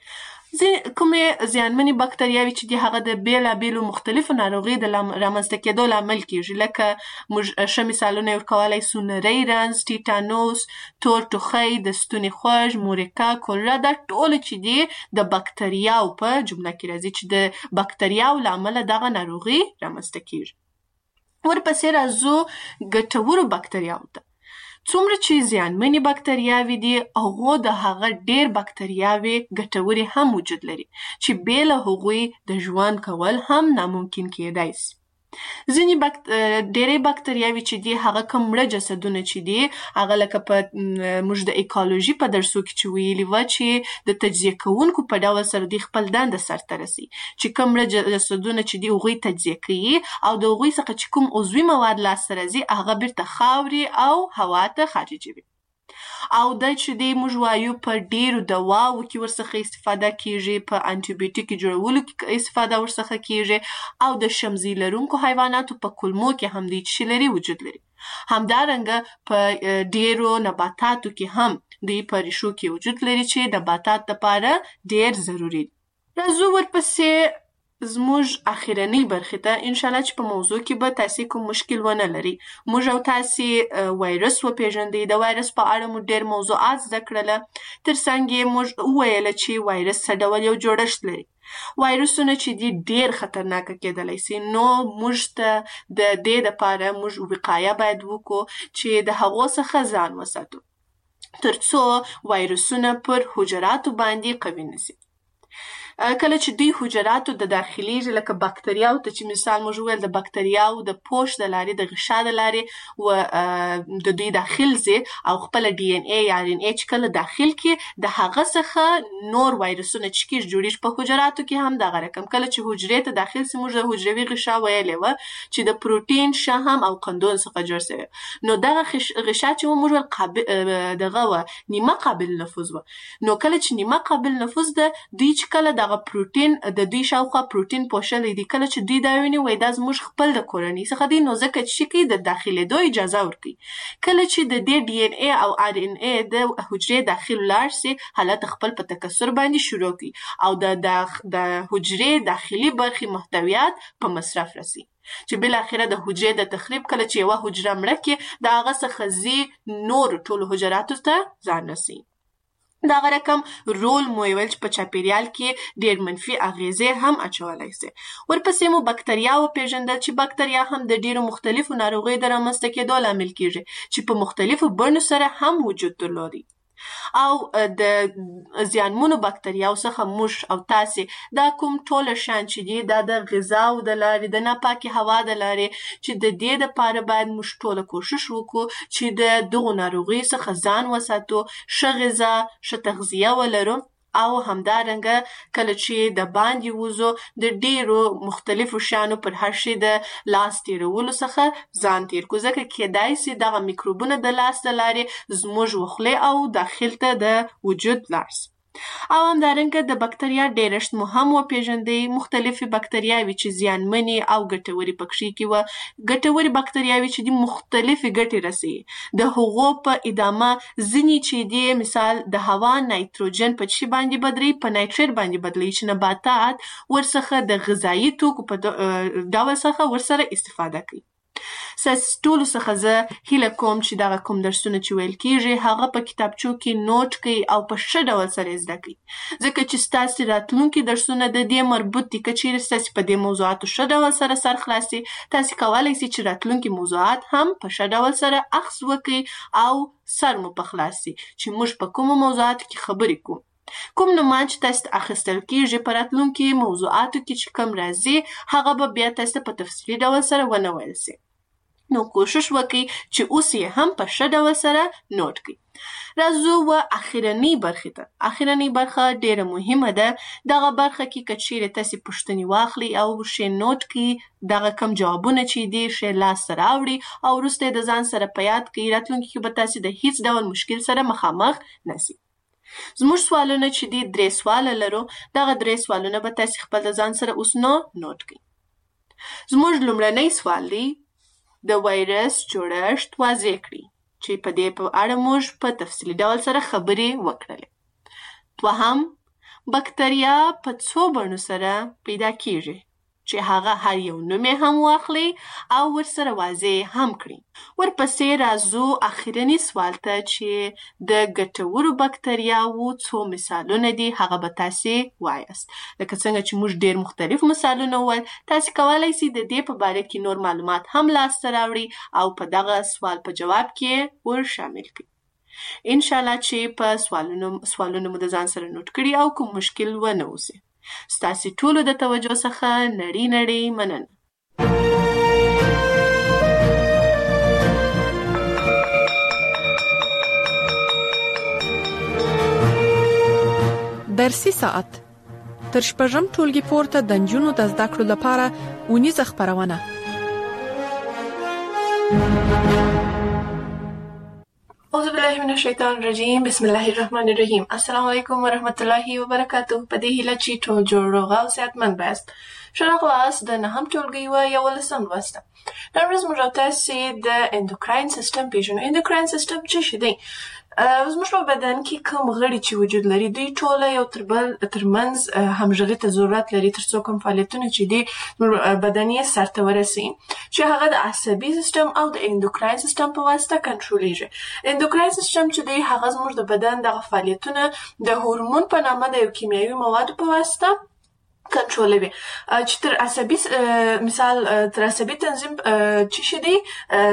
کومې زیانمنې بکتریاوې چې دي هغه د بېلابېلو مختلفو ناروغیو د رامنځته کېدو لامل کېږي، لکه موږ ښه مثالونه یې ورکولی سو نری رنځ، ټیټانوس، تور ټوخی، د ستوني خوږ، مورکه، کولرا، دا ټول چې دي د بکتریاو په جمله کې راځي چې د بکتریاو له امله دغه ناروغي رامنځته کېږي. ورپسې راځو ګټورو بکتریاوو ته. څومره چې زیانمنې بکتریاوې دي هغو د هغه ډېر بکتریاوې ګټورې هم وجود لري چې بې له هغوی د ژوند کول هم ناممکن کېدای سي. ځینې بکت... ډېرې بکتریاوې چې دي هغه کوم مړه جسدونه چې دي هغه لکه په موږ د ایکالوژي په درسو کې چې ویلي وه چې د تجزیه کوونکو په ډول سره دوی خپل دنده سرته رسي، چې کوم مړه جسدونه چې دي هغوی تجزیه کوي او د هغوی څخه چې کوم عضوي مواد لاسته راځي هغه بیرته خاورې او هوا ته خارجوي. او دا چې دی موږ وایو په ډېرو دواو کې ورڅخه استفاده کېږي، په انټیبیوټیک جوړولو کې استفاده ورڅخه کېږي، او د شمزي لرونکو حیواناتو په کولمو کې هم دی چې لري وجود لري. همدارنګه په ډیرو نباتاتو کې هم دوی په ریښو کې وجود لري چې نباتات لپاره ډیر ضروري دي. راځو ورپسې زموږ اخیرنۍ برخې ته ان شاء الله چې په موضوع کې به تاسې کوم مشکل ونه لري. موږ او تاسې وایرس وپېژندئ. د وایرس په اړه مو ډېر موضوعات زده کړله. تر څنګ یې موږ وویله چې وایرس څه ډول یو جوړښت لري. وایرسونه چې دي ډېر خطرناکه کېدلی سي، نو موږ ته د دې دپاره موږ وقایه باید وکړو چې د هغو څخه ځان وساتو تر څو وایرسونه پر حجراتو باندې قوي نسي. کله چې دوی حجراتو د داخليږي لکه بکتریاو ته چې مثال موږ وویل د بکتریاو د پوش د لارې د غشا د لارې و د دوی داخل ځي او خپل ډي ان اي یا ار ان اي چې کله داخل کې د هغه څخه نور وایرسونه چې کېږي جوړېږي په حجراتو کې هم دغه رقم. کله چې حجرې ته داخل سي موږ د حجروي غشا ویلې وه چې د پروټین شهم او قندون څخه جوړ سوی. نو دغه غشا چې موږ ویل قابل دغه وه نیمه قابل نفوذ وه. نو کله چې نیمه قابل نفوذ ده دوی چې کله دغه پروټین د دوی شاوخوا پروټین پوښلی دي، کله چې دوی دا ویني وایي دا زموږ خپل د کورنۍ څخه دی، نو ځکه چې کوي د داخلېدو اجازه ورکوي. کله چې د دې ډي ان اي او ار ان اي د حجرې داخل لاړ سي حالت خپل په تکثر باندې شروع کوي او د د حجرې داخلي برخې محتویات په مصرف رسي چې بالاخره د حجرې د تخریب کله چې یوه حجره مړه کړي د هغه څخه ځي نور ټولو حجراتو ته ځان رسي. دغه رقم رول مو ویل چې په چاپیریال کې ډېر منفي اغیزې هم اچولی سي. ورپسې مو بکتریا وپېژندل چې بکتریا هم د ډېرو مختلفو ناروغیو د رامنځته کېدو لامل کېږي چې په مختلفو بڼو سره هم وجود درلودي. او د زیانمنو بکتریاو څخه موږ او تاسې دا کوم ټوله شیان چې دي دا د غذاو د لارې د ناپاکې هوا د لارې چې د دې دپاره باید موږ ټوله کوشش وکړو چې د دغو ناروغیو څخه ځان وساتو، ښه غذا، ښه تغذیه ولرو او همدارنګه کله چې د باندې وځو د ډیرو مختلفو شیانو پر هر شي د لاس تیرولو څخه ځان تیر کړو، ځکه کیدای سي دغه میکروبونه د لاس د لارې زموږ وخولې او داخل ته د وجود لاړ سي. او همدارنګه د بکتریا ډیرښت مو هم وپېژندئ. مختلفې بکتریاوې چې زیانمنې او ګټورې پکښې کې وه. ګټورې بکتریاوې چې دي مختلفې ګټې رسوي. د هغو په ادامه ځینې چې دي مثال د هوا نایتروجن په څه باندې بدلوي، په نایتریټ باندې بدلوي چې نباتات ورڅخه د غذایي توکو په ډول څخه ورسره استفاده کوي. ستاسې ټولو څخه زه هیله کوم چې دغه کوم درسونه چې ویل کېږي هغه په کتابچو کې نوټ کړئ او په ښه ډول سره زده کړئ، ځکه چې ستاسې راتلونکي درسونه د دې مربوط دي. که چیرې ستاسې په دې موضوعاتو ښه ډول سره سر خلاص سي، تاسې کولی سئ چې راتلونکي موضوعات هم په ښه ډول سره اخذ وکړئ او سر مو په خلاص سي چې موږ په کومو موضوعاتو کې خبرې کوو. کوم نومان چې تاسو ته اخیستل کېږي په راتلونکي موضوعاتو کې چې کوم راځي هغه به بیا تاسو ته په تفصیلي ډول سره ونه ویل سي. نو کوشش وکړئ چې اوس یې هم په ښه ډول سره نوټ کړئ. راځو و اخیرنۍ برخې ته. اخیرنۍ برخه ډېره مهمه ده. دغه برخه کې که چیرې تاسې پوښتنې واخلئ او ښې نوټ کړئ، دغه کم جوابونه چې دي ښې لاسته راوړئ او وروسته یې د ځان سره په یاد کړئ، راتلونکي کې به تاسې د هیڅ ډول مشکل سره مخامخ نسئ. زموږ سوالونه چې دي درې سواله لرو. دغه درې سوالونه به تاسې خپل د ځان سره اوس نو نوټ کړئ. زموږ لومړنی سوال دی د وایرس جوړښت واضح کړي چې په دې په اړه موږ په تفصیلي ډول سره خبرې وکړلې. دوهم، بکتریا په څو بڼو سره پیدا کېږي چې هغه هر یو نوم یې هم واخلي او ورسره واضح هم کړي. ورپسې راځو اخرني سوال ته چې د ګټورو بکتریاوو څو مثالونه دي هغه به تاسې وایاست. لکه څنګه چې موږ ډېر مختلف مثالونه وویل، تاسې کولی سئ د دې په باره کې نور معلومات هم لاسته راوړئ او په دغه سوال په جواب کې ور شامل کړئ. انشاءالله چې په سوالونو سوالونه مو د ځان سره نوټ کړي او کوم مشکل ونه اوسي. ستاسې ټولو د توجه څخه نړۍ نړۍ مننه. درسي ساعت تر شپږم ټولګي پورته د نجونو د زده کړو لپاره اونیزه خپرونه. اعوذ بالله من الشیطان الرجیم بسم الله الرحمن الرحیم. السلام علیکم و رحمت الله و برکاته. په دې هیله چې ټول جوړ روغ او صحتمند باشئ. ښه راغلاست د نهم ټولګي و یولسم لوست. نن ورځ موږ تاسې د اندوکراین سیستم پیژنو. اندوکراین سیستم څه شی دی؟ زموږ په بدن کې کوم غړي چې وجود لري دوی ټوله یو تر بل ترمنځ همغږي ته ضرورت لري تر څو کوم فعالیتونه چې دي بدن یې سرته ورسوي چې هغه د عصبي سیستم او د اندوکراین سیستم په واسطه کنټرولېږي. اندوکراین سیستم چې دی هغه زموږ د بدن دغه فعالیتونه د هورمون په نامه د یو کیمیاوي موادو په واسطه کنټرولوي چې تر عصبي مثال تر عصبي تنظیم چې شي دی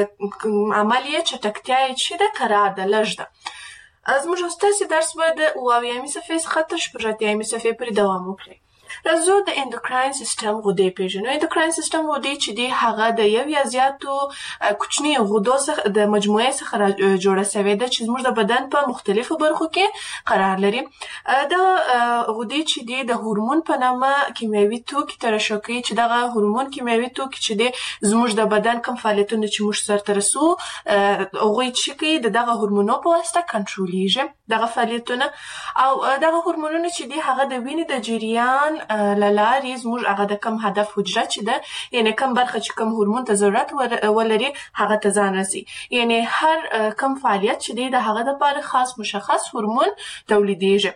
عمل یې چټکتیا یې چې ده قرار ده لږ ده. زموږ ستاسې درس به د اوه اویایمې صفحې څخه تر شپږ اتیایمې صفحې پورې دوام وکړي. راځو د اندوکراین سیستم غدې پیژنو. اندوکراین سیستم غدې چې دی هغه د یو یا زیاتو کوچني غدو څخه د مجموعې څخه جوړه شوې ده چې زموږ د بدن په مختلفو برخو کې قرار لري. د غدې چې دی د هورمون په نامه کیمیاوي توکي ترشح کوي چې دغه هورمون کیمیاوي توکي چې دی زموږ د بدن کوم فعالیتونه چې موږ سرته رسو هغوی چې کوي د دغه هورمونو په واسطه کنټرولېږي دغه فعالیتونه او دغه هورمونونه چې دی هغه د وینې د جریان للارې زموږ هغه د کم هدف حجره چې ده یعنی کم برخه چې کم هورمون ته ضرورت ولري هغه ته ځان رسي. یعنی هر کم فعالیت چې دی د هغه دپاره خاص مشخص هورمون تولیدېږي.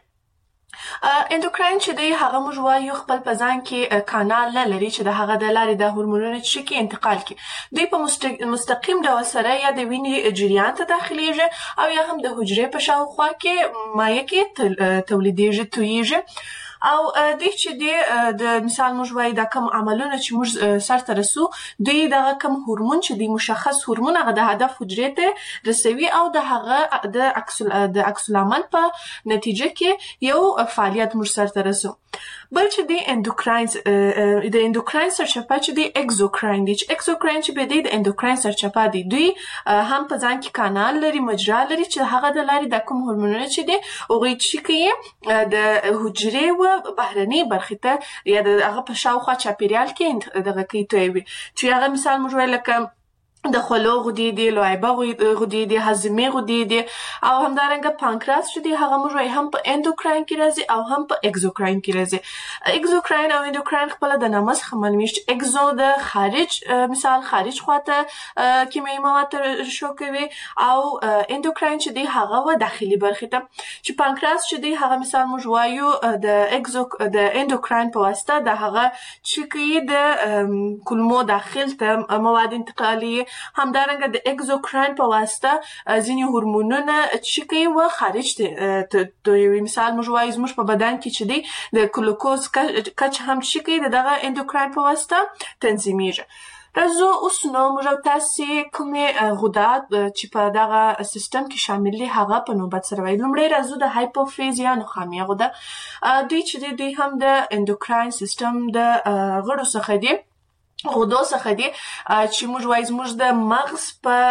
اندوکراین چې دی هغه موږ وایو خپل په ځان کې کانال نه لري چې د هغه د لارې د هورمونونو چې کې انتقال کړي. دوی په مستقیم ډول سره یا د وینې جریان ته داخلیږي او یا هم د حجرې په شاوخوا کې مایع کې تولیدېږي تویېږي. او دوی چې دی د مثال موږ وایو دا کم عملونه چې موږ سرته رسو دوی دغه کم هورمون چې دی مشخص هورمون هغه د هدف حجرې ته رسوي او د هغه د عکس العمل په نتیجه کې یو فعالیت موږ سرته رسو. بل چې دی اندوکراین د اندوکراین سرچپه چې دی اکزوکراین دی چې اکزوکراین چې به دی د اندوکراین سرچپه دی دوی هم په ځان کې کانال لري مجرا لري چې هغه د لارې د کوم هورمونونه چې دی هغوی چې کوي د حجرې و بهرنۍ برخې ته یا د هغه په شاوخوا چاپیریال کې دغه کوي تویوي چې هغه مثال موږ وایو لکه د خولو غدې دي لعابه غدې دي هاضمې غدې دي او همدارنګه پانکراس چې دی هغه موږ وایو هم په اندوکراین کې راځي او هم په اکزوکراین کې راځي. اکزوکراین او اندوکراین خپله د نامه څخه معلومیږي چې اکزو د خارج مثال خارج خواته کیمیاوي مواد ترشح کوي او اندوکراین چې دی هغه و داخلي برخې ته چې پانکراس چې دی هغه مثال موږ وایو د اکزو د اندوکراین په واسطه د هغه چې کوي د کولمو داخل ته مواد انتقالي. همدارنګه د اکزوکراین په واسطه ځینې هورمونونه چې کوي و خارج ته یو مثال موږ وایو زموږ په بدن کې چې دی د ګلوکوز کچه هم چې کوي د دغه اندوکراین په واسطه تنظیمیږي. راځو اوس نو موږ تاسې کومې غدات چې په دغه سیستم کې شامل دي هغه په نوبت سره وایو. لومړی راځو د هایپوفیز یا نخامیه غده. دوی چې دی دوی هم د اندوکراین سیستم د غړو څخه دي غدو څخه دي چې موږ وایو زموږ د مغز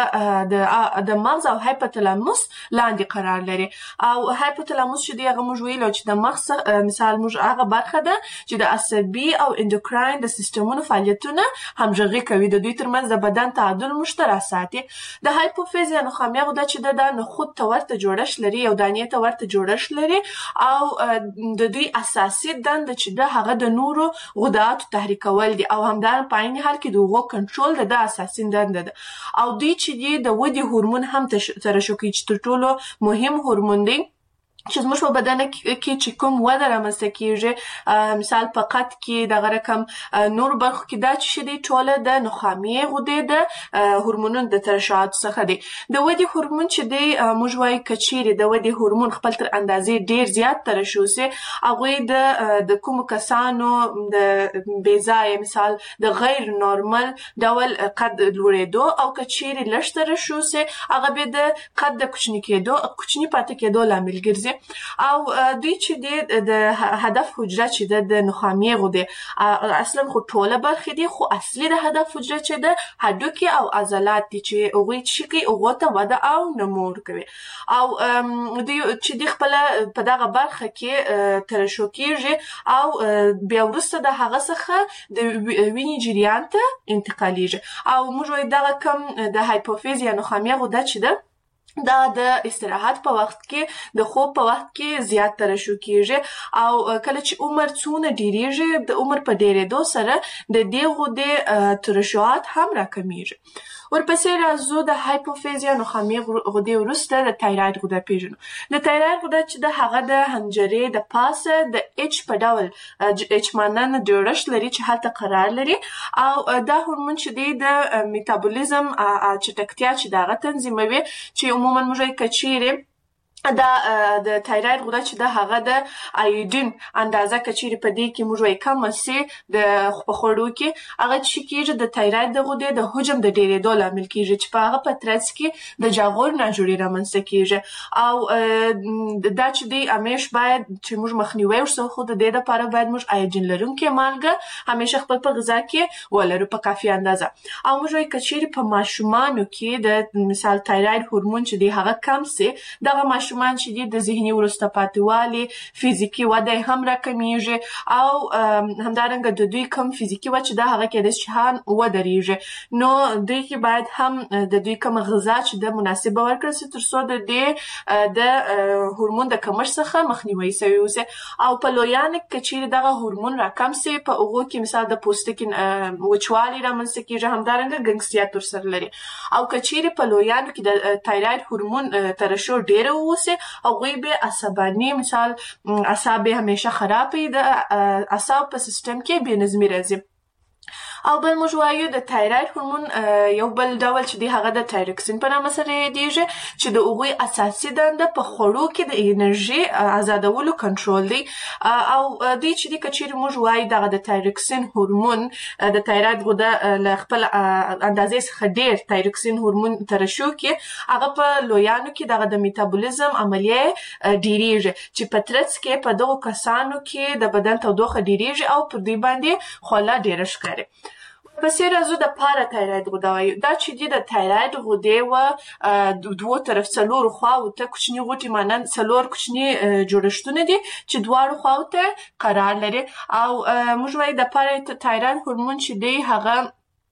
په د مغز او هایپوتلاموس لاندې قرار لري او هایپوتلاموس چې دی هغه موږ ویلو چې د مغز مثال موږ هغه برخه ده چې د عصبي او اندوکراین د سیستمونو فعالیتونه همغږي کوي د دوی ترمنځ د بدن تعادل مشترک ساتي. د هایپوفیز یا نخامیه غده چې ده د نخود ته ورته جوړښت لري یو دانې ته ورته جوړښت لري او د دوی اساسي دنده چې ده هغه د نورو غداتو تحریکول دي او همدارنګه په عین حال کې د هغو کنټرول د ده اساسي دنده ده او دوی چې دی د ودې هورمون هم ترشح کوي چې تر ټولو مهم هورمون دی چې زموږ په بدن کې چې کوم وده رامنځته کېږي مثال په قد کې دغه رقم نور برخو کې دا چې دی ټوله د نخامیې غدې د هورمونونو د ترشحاتو څخه دی. د ودې هورمون چې دی موږ وایو که چیرې د ودې هورمون خپل تر اندازې ډېر زیات ترشح سي هغوی د د کومو کسانو د بې ځایه مثال د غیر نورمل ډول قد لوړېدو او که چیرې لږ ترشح سي هغه به د قد د کوچني کېدو کوچني پاتې کېدو لامل ګرځي. او دوی چې دی د هدف حجره چې ده د نخامیې غدې اصلا خو ټوله برخې دي خو اصلي د هدف حجره چې ده هډوکي او عضلات دي چې هغوی چې کوي هغو ته وده او نمو ورکوي او دوی چې دی خپله په دغه برخه کې ترشح کېږي او بیا وروسته د هغه څخه د وینې جریان ته انتقالیږي او موږ وایو دغه کم د هایپوفیز یا نخامیه غده چې ده دا د استراحت په وخت کې د خوب په وخت کې زیات ترشح کیږي او کله چې عمر څونه ډیریږي د عمر په ډیریدو سره د دې غدې ترشحات هم راکمیږي. ورپسې راځو د هایپوفیز یا نخامي غدې وروسته د تایراید غده پیژنو. د تایراید غده چې د هغه د حنجرې د پاسه د اچ په ډول اچ مانند جوړښت لري چې هلته قرار لري او دا هورمون چې دی د میتابولیزم چټکتیا چې دغه تنظیموي چې عموما موږ کچيري دا د تایراید غده چې د هغه د ایودین اندازه کچيري په دې کې موږ وایي کم سي د په خوړو کې هغه چې کېږي د تایراید د غدې د حجم د ډیریدو لامل کېږي چې په هغه په ترڅ کې د جاغور ناجوړي رامنځته کېږي او دا چې دی همیش باید چې موږ مخنیوي وشو خو د دې لپاره باید موږ ایودین لرونکي مالګه همیشه خپل په غذا کې ولرو په کافي اندازه او موږ وایي کچيري په ماشومانو کې د مثال تایراید هورمون چې دی هغه کم سي دغه ماشومان چې دي د ذهني وروسته پاتېوالي فزیکي وده هم راکمیږي او همدارنګه د دوی کم فزیکي وده چې دا هغه کېدای شي هم ودرېږي نو دوی کې باید هم د دوی کم غذا چې د مناسبه ورکړل شي تر څو د دې د هورمون د کمښت څخه مخنیوي شوی اوسي او په لویانو کې چې دغه هورمون راکم سي په هغو کې مثال د پوستکي وچوالي رامنځته کېږي همدارنګه ګنګسیات ورسره لري او که چیرې په لویانو کې د تایراید هورمون ترشح ډېره ووسي هغوی به عصباني مثال اعصاب همیشه خراب وي د اعصاب په سیستم کې بې نظمي راځي او بل موږ وایو د تایراید هورمون یو بل ډول چې دی هغه د تایروکسین په نامه سره یادیږي چې د هغوی اساسي دنده په خوړو کې د انرژي آزادولو کنټرول دی او دی چې دی کچېرې موږ وایو دغه د تایروکسین هورمون د تایراید غده له خپل اندازې څخه ډېر تایروکسین هورمون ترشح کې هغه په لویانو کې دغه د میتابولیزم عملیه ډیریږي چې په ترڅ کې په دغو کسانو کې د بدن تودوخه ډیریږي او پر دوی باندې خوله ډېره ښکاري. پسې راځو د پارا تایراید غده وایو دا چې دی د تایراید غدې و دوو طرف څلورو خواو ته کوچني غوټې مانند څلور کوچني جوړښتونه دي چې دواړو خواو ته قرار لري او موږ وایو د پارا تایراید هورمون چې دی هغه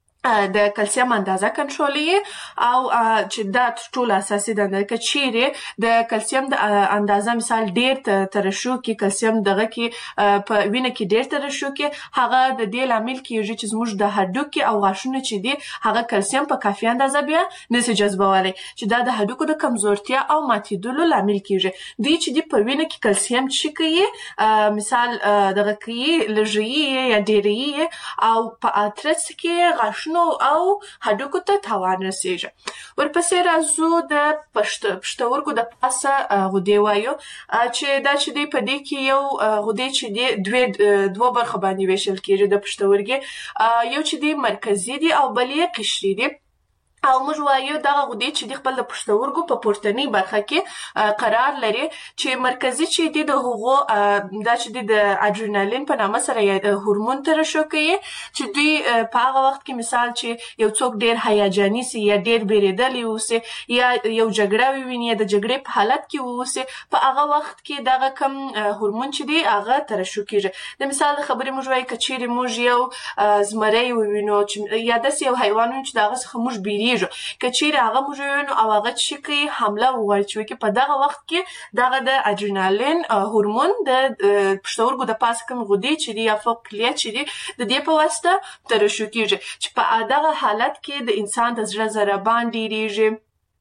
د کلسیم اندازه کنټرولوي او چې دا ټول اساسي دنده که چیرې د کلسیم د اندازه مثال ډېر ترشح کې کلسیم دغه کې په وینه کې ډېر ترشح کې هغه د دې لامل کېږي چې زموږ د هډوکي او غاښونو چې دي هغه کلسیم په کافي اندازه بیا نشي جذبولی چې دا د هډوکو د کمزورتیا او ماتېدلو لامل کېږي دوی چې دي په وینه کې کلسیم څه کوي مثال دغه کوي لږوي یا ډېروي او په ترڅ کې غاښونه او هډوکو ته تاوان رسیږي. ورپسې راځو د پښتورګو د پاسه غدې وایو چې دا چې دی په دې کې یو غدې چې دی دوه دوه برخه باندې ویشل کېږي د پښتورګي یو چې دی مرکزي دی او بل یې قشري دی او موږ وایو دغه غدې چې د خپل د پښتورګو په پورتنۍ برخه کې قرار لري چې مرکزي چې دی د هغو دا چې دی د اډرینالین په نامه سره هورمون ترشح کوي چې دوی په هغه وخت کې مثال چې یو څوک ډېر هیجاني سي یا ډېر بیریدلی اوسي یا یو جګړه وویني یا د جګړې په حالت کې اوسي په هغه وخت کې دغه کم هورمون چې دی هغه ترشح کېږي د مثال د خبرې موږ وایو که چیرې موږ یو زمری ووینو یا داسې یو حیوان ووینو چې د هغه څخه موږ بیریږو که چیرې هغه موږ ووینو او هغه څه کوي حمله وغواړي چې وکړي په دغه وخت کې دغه د اډرینالین هورمون د پښتورګو د پاسه کوم غدې چې دي یا فوق کلیه چې دي د دې په واسطه ترشح کېږي چې په دغه حالت کې د انسان د زړه ضربان ډېرېږي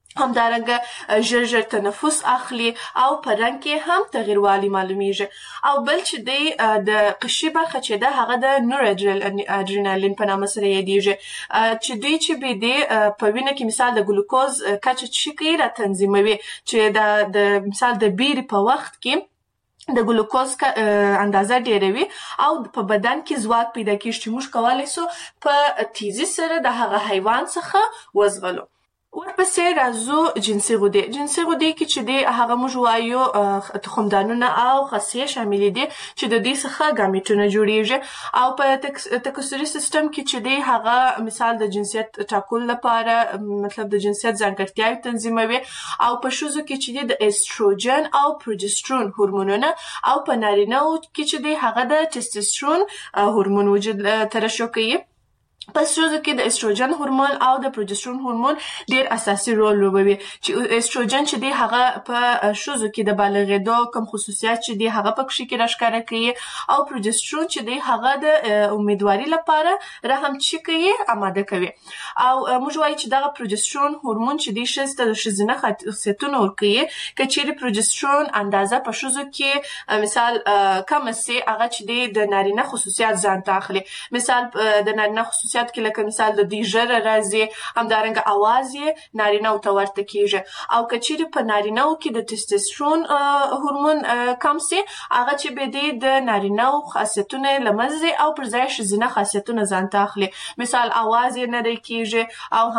همدارنګه ژر ژر تنفس اخلي او په رنګ کې هم تغیروالی معلومیږي او بل چې دی د قشري برخه چې ده هغه د نور اډرینالین په نامه سره یادیږي چې دوی چې به دی په وینه کې مثال د ګلوکوز کچه چې کوي را تنظیموي چې د مثال د بیرې په وخت کې د ګلوکوز اندازه ډیروي او په بدن کې ځواک پیدا کیږي چې موږ کولی سو په تیزی سره د هغه حیوان څخه وزغلو. ورپسې راځو جنسي غدې جنسي غدې کې چې دی هغه موږ وایو تخمدانونه او خصیې شاملې دي چې د دې څخه ګامیټونه جوړیږي او په تکثري سیستم کې چې دی هغه مثال د جنسیت ټاکلو لپاره مطلب د جنسیت ځانګړتیاوې تنظیموي او په ښځو کې چې دی د ایستروجن او پروجسترون هورمونونه او په نارینه‌و کې چې دی هغه د ټسټوسترون هورمون وجود ترشح کوي په ښځو کې د استروجن هورمون او د پروجسترون هورمون ډیر اساسي رول لوبوي چې استروجن چې دی هغه په ښځو کې د بالغېدو کوم خصوصیات چې دی هغه په کې کې راښکاره کوي او پروجسترون چې دی هغه د امیدواري لپاره رحم چې کوي آماده کوي او موږ وایو چې دغه پروجسترون هورمون چې دی ښځې ته د ښځینه خاصیتونه ورکوي که چیرې پروجسترون اندازه په ښځو کې مثال کمه سي هغه چې دی د نارینه خصوصیات ځان ته اخلي مثال د نارینه خصوصیات کې لکه مثال د دې ژر راځي همدارنګه اواز یې نارینه او ته ورته کیږي او که چیرې په نارینه کې د ټسټوسترون هورمون کم سي هغه چې به دی د نارینه خاصیتونه لمزي او پر ځای ښځینه خاصیتونه ځان ته اخلي مثال اواز یې نه دی کیږي او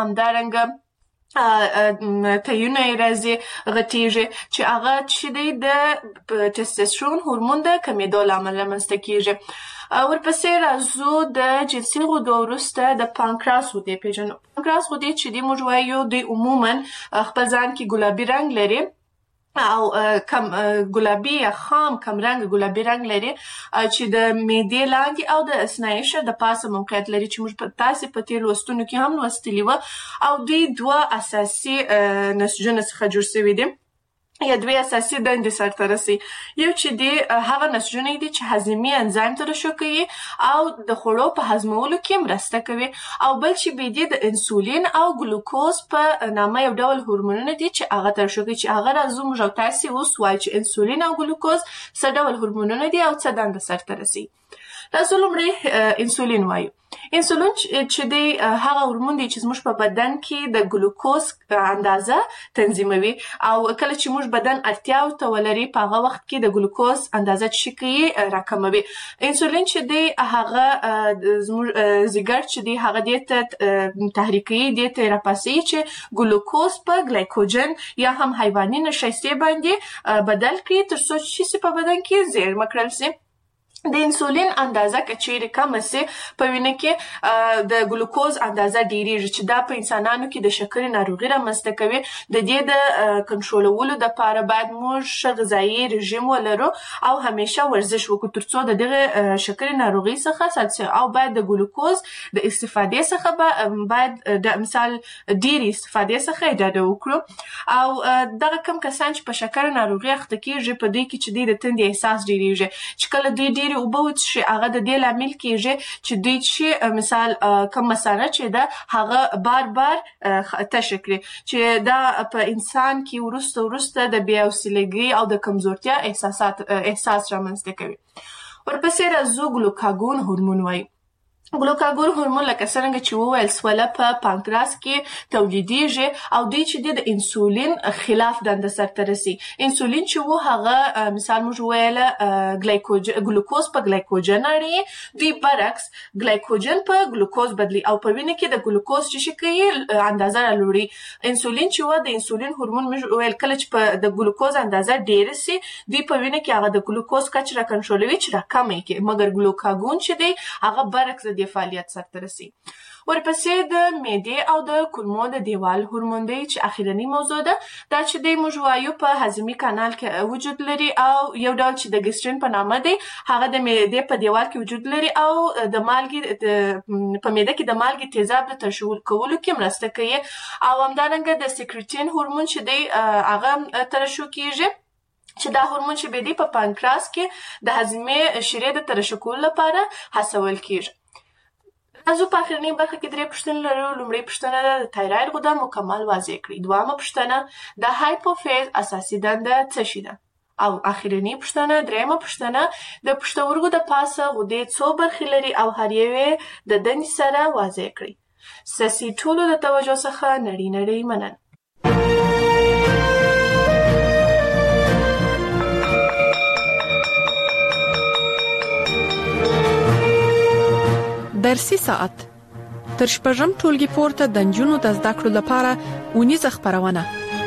همدارنګه تیونه یې راځي غټیږي چې هغه چې دی د ټسټوسترون هورمون د کمیدو له امله رامنځته کیږي ورپسې راځو د جنسي غدو وروسته د پانکراس غدې پیژنو. پانکراس غدې چې دی موږ وایو دوی عموما خپل ځان کې ګلابي رنګ لري او کم ګلابي یا خام کم رنګ ګلابي رنګ لري چې د معدې لاندې او د اثنایي د پاسه موقعیت لري چې موږ تاسې په تیر لوستونو کې هم لوستلي وه او دوی دوه اساسي نسجونه څخه جوړ شوي دي یا دوی اساسي دندې سرته رسي یو چې دی هغه نسجونه دي چې هضمي انزایم ترشح کوي او د خوړو په هضمولو کې مرسته کوي او بل چې به دی د انسولین او ګلوکوز په نامه یو ډول هورمونونه دي چې هغه ترشح کوي چې هغه راځو موږ او تاسې اوس وایو چې انسولین او ګلوکوز څه ډول هورمونونه دي او څه دنده سرته رسي. راځو لومړی انسولین وایو. انسولین چې دی هغه هورمون دی چې زموږ په بدن کې د ګلوکوز اندازه تنظیموي او کله چې موږ بدن اړتیا ته ولري په هغه وخت کې د ګلوکوز اندازه چې کوي راکموي. انسولین چې دی هغه زموږ ځیګر چې دی هغه دې ته تحریکوي دې ته راپاسي چې ګلوکوز په ګلایکوجن یا هم حیواني نشایستې باندې بدل کړي تر څو چې په بدن کې زیرمه کړل شي. د انسولین اندازه که چیرې کمه سي په وینه کې د ګلوکوز اندازه ډیریږي چې دا په انسانانو کې د شکرې ناروغي رامنځته کوي. د دې د کنټرولولو دپاره باید موږ ښه غذایي رژیم ولرو او همیشه ورزش وکړو تر څو د دغه شکرې ناروغۍ څخه ساتل شي او باید د ګلوکوز د استفادې څخه باید د مثال ډیرې استفادې څخه ډډه وکړو او دغه کم کسان چې په شکرې ناروغۍ اخته کیږي په دوی کې چې دوی د تندې احساس ډیریږي چې کله دوی ډیر اوبه وڅښي هغه د دې لامل کیږي چې دوی چې مثال کوم مثانه چې ده هغه بار بار تشه کړي چې دا په انسان کې وروسته وروسته د بې حوصلګۍ او د کمزورتیا احساسات احساس رامنځته کوي. ورپسې راځو ګلوکاګون هورمون وایي. ګلوکاګون هورمون لکه څرنګه چې وویل سوله په پانکراس کې تولیدیږي او دوی چې دی د انسولین خلاف دنده سرته رسي. انسولین چې و هغه مثال موږ ویله ګلایکوجن ګلوکوز په ګلایکوجن اړوي دوی برعکس ګلایکوجن په ګلوکوز بدلی او په وینه کې د ګلوکوز چې کوي اندازه راوړي. انسولین چې و د انسولین هورمون موږ ویل کله چې په د ګلوکوز اندازه ډیره سي دوی په وینه کې هغه د ګلوکوز کچه را کنټرولوي چې راکمه کړي مګر ګلوکاګون چې دی هغه برعکس د فعالیت سرته رسي. ورپسې د معدې او د کولمو د دیوال هورمون دی چې اخیرنی موضوع ده دا چې دی موږ وایو په هضمي کانال کې وجود لري او یو ډول چې د ګسترین په نامه دی هغه د معدې په دیوال کې وجود لري او د مالګې په معده کې د مالګې تیزاب د ترشح کولو کې مرسته کوي او همدارنګه د سکریټین هورمون چې دی هغه ترشح کیږي چې دا هورمون چې به دی په پانکراس کې د هضمي شیرې د ترشح کولو لپاره هڅول کیږي. راځو په اخرنۍ برخه کې درې پوښتنې لرو. لومړۍ پوښتنه ده د تایراید غده مکمل واضح کړئ. دویمه پوښتنه د هایپوفیز اساسي دنده څه شي ده او اخرنۍ پوښتنه دریمه پوښتنه د پښتورګو د پاسه غدې څو برخې لري او هر یوې د دندې سره واضح کړئ. ستاسې ټولو د توجه څخه نړۍ نړۍ مننه. درسي ساعت تر شپږم ټولګي پورته د نجونو د زده کړو لپاره ونیزه خبرونه.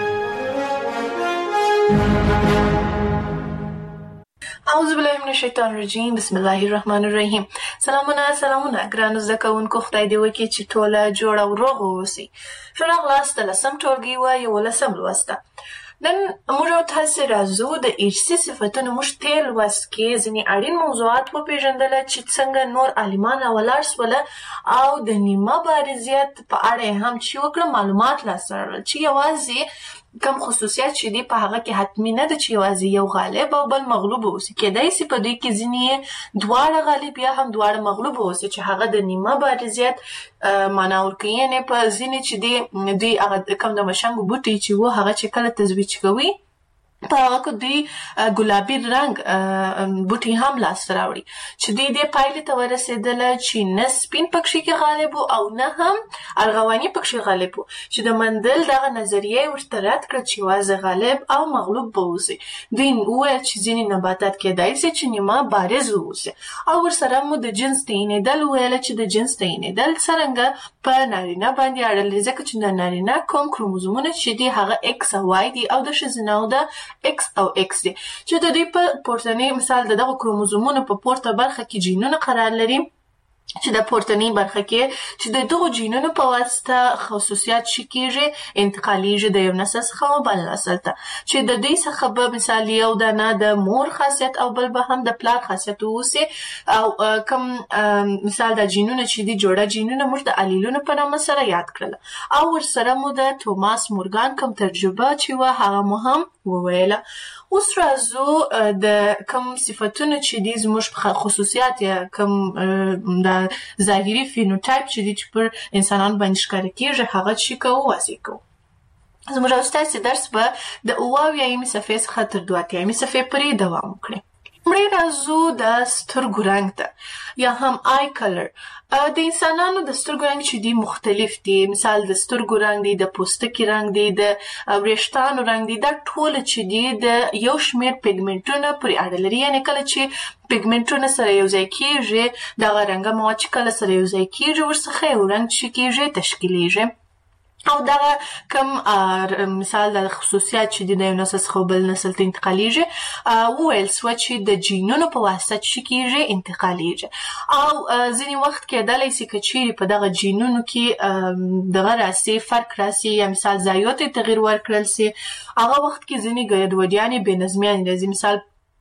اعوذ بالله من الشیطان الرجیم بسم الله الرحمن الرحیم. سلامونه سلامونه ګرانو زده کوونکو خدای دې وکړي چې ټوله جوړ او روغ اوسئ. ښه راغلاست د لسم ټولګي و یولسم لوسته. نن موږ تاسو راځو د ارثي صفتونو موږ تیر لوست کې ځینې اړین موضوعات وپېژندل چې څنګه نور عالمان راولاړ سول او د نیمه بارزیت په اړه هم چې وکړه معلومات لاسته راوړل چې یوازې کم خصوصیات چې دي په هغه کې حتمی نه ده چې یوازې یو غالب او بل مغلوب اوسي. کېدای شي په دوی کې ځینې دواړه غالب یا هم دواړه مغلوب اوسي چې هغه د نیمه بارزیت معنا ورکوي. یعنې په ځینې چې دی دوی هغه کم د مشنګو بوټي چې و هغه چې کله تزویج کوي په هغه کې دوی ګلابي رنګ بوټي هم لاسته راوړي چې دوی دې پایلې ته ورسېدله چې نه سپین پکښې کې غالب او نه هم ارغواني پکښې غالب و چې د مندل دغه نظریه ورته رد کړه چې یوازې غالب او مغلوب به اوسي. دوی وویل چې ځینې نباتات کېدای شي چې نیمه بارز واوسي او ورسره مو د جنس تعینېدل وویله چې د جنس تعینېدل څرنګه په نارینه باندې اړه لري ځکه چې د نارینه کوم کروموزومونه چې دي هغه ایکس او وای دي او د ښځینهو د X او X دي چې د دوی په پورتنی مثال دغه کروموزومونو په پورته برخه کې جینونه قرار لري چې د پورتنی برخه کې چې د دغو جینونو په واسطه خصوصیات شي کېږي انتقالیږي د یو نسل څخه بل نسل ته چې د دوی څخه به مثال یو دانه د مور خاصیت او بل به هم د پلار خاصیت اوسي او کوم مثال د جینونو چې دي جوړه جینونه موږ د الیلونو په نامه سره یاد کړل او ورسره مو د توماس مورګان کوم تجربه چې و هغه مو هم وویله. اوس راځو د کوم صفتونه چې دي زموږ خصوصیات یا کوم د ظاهري فینوټایپ چې دي چې پر انسانانو باندې ښکاره کېږي هغه چې کوو واضح کوو. زموږ او ستاسې درس به د اوه اویایمې صفحې څخه تر دوه اتیایمې صفحې پورې دوام وکړي. مړی راځو د سترګو رنګ ته یا هم آی کلر. د انسانانو د سترګو رنګ چې دي مختلف دي. مثال د سترګو رنګ دی، د پوستکي رنګ دی، د وریښتانو رنګ دی. دا ټول چې دي د یو شمېر پیګمنټونه پورې اړه لري. یعنې کله چې پیګمنټونه سره یو ځای کېږي دغه رنګه مواد چې کله سره یو ځای کېږي ورڅخه یو رنګ چې کېږي تشکیلیږي او دغه کم مثال د خصوصیات چې دي د یو نسل څخه بل نسل ته انتقالیږي وویل سوه چې د جینونو په واسطه چې کېږي انتقالیږي او ځینې وخت کېدلی سي که چیرې په دغه جینونو کې دغه راسي فرق راسي یا مثال ځایو ته تغیر ورکړل سي هغه وخت کې ځینې ګډوډیانې بې نظمیانې راځي. مثال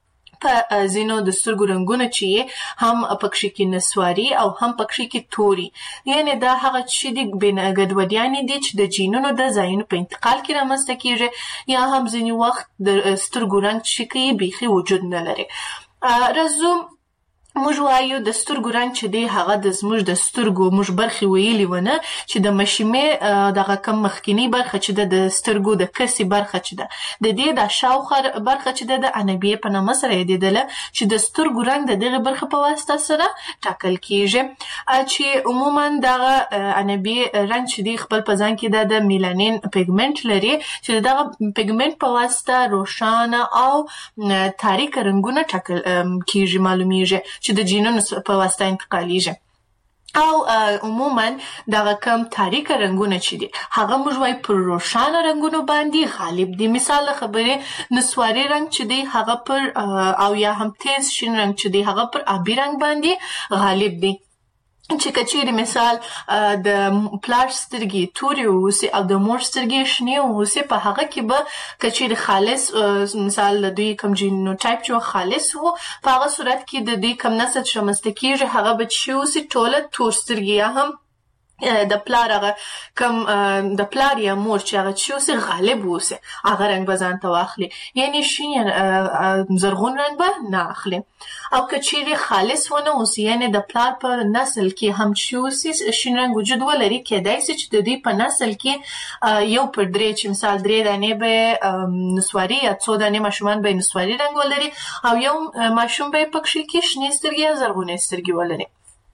په ځینو د سترګو رنګونه چې هم پکښې کې نسواري او هم پکښې کې توري یعنې دا هغه چې دي ګډوډیانې دي چې د جینونو د ځایونو په انتقال کې رامنځته کېږي یا هم ځینې وخت د سترګو رنګ چې کوي بیخي وجود نه لري. راځو موږ وایو د سترګو رنګ چې دی هغه د زموږ د سترګو موږ برخې ویلي ونه چې د مشیمې دغه کم مخکینی برخه چې ده د سترګو د کسي برخه چې ده د دې د شاوخوا برخه چې ده د انبیې په نامه سره یادېدله چې د سترګو رنګ د دغه برخه په واسطه سره ټاکل کېږي چې عموما دغه انبیې رنګ چې دی خپل په ځان کې د میلانین پیګمنټ لري چې دغه پیګمنټ په واسطه روښانه او تاریک رنګونه ټاکل کېږي معلومیږي چې د جینونو په واسطه انتقالیږي او عموما دغه کم تاریکه رنګونه چې دي هغه موږ وایو پر روښانه رنګونو باندې غالب دي. مثال خبرې نسواري رنګ چې دی هغه پر او یا هم تیز شین رنګ چې دی هغه پر آبي رنګ باندې غالب دي چې کچېرې مثال د پلار سترګې تورې واوسي او د مور سترګې شنې واوسي په هغه کې به کچېرې خالص مثال د دوی کوم جینوټایپ چې خالص وو په هغه صورت کې د دوی کوم نسل چې رامنځته کېږي هغه به چې اوسي ټوله تور سترګې یا هم د پلار هغه کم د پلار یا مور چې هغه چې اوسي غالب اوسي هغه رنګ به ځان ته واخلي یعنې شین زرغون رنګ به نه اخلي او که چیرې خالص ونه اوسي یعنې د پلار په نسل کې هم چې اوسي شین رنګ وجود ولري کېدای سي چې د دوی په نسل کې یو پر درې چې مثال درې دانې به نسواري یا څو دانې ماشومان به نسواري رنګ ولري او یو ماشوم به پکښې کې شنې سترګې یا زرغونې سترګې ولري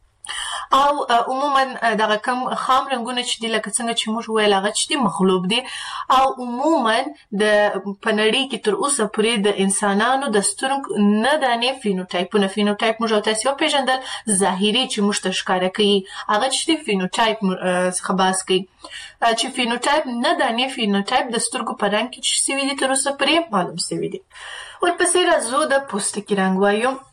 او عموما دغه کم خام رنګونه چې دي لکه څنګه چې موږ ویل هغه چې دي مغلوب دي او عموما د په نړۍ کې تر اوسه پورې د انسانانو د سترګو نه دانې فینوټایپونه فینوټایپ موږ او تاسې وپېژندل ظاهري چې موږ ته ښکاره کوي هغه چې دي فینوټایپ څخه بحث کوي چې فینوټایپ نه دانې فینوټایپ د سترګو په رنګ کې چې سوي دي تر اوسه پورې معلوم سوي دي. ورپسې راځو د پوستکي رنګ وایو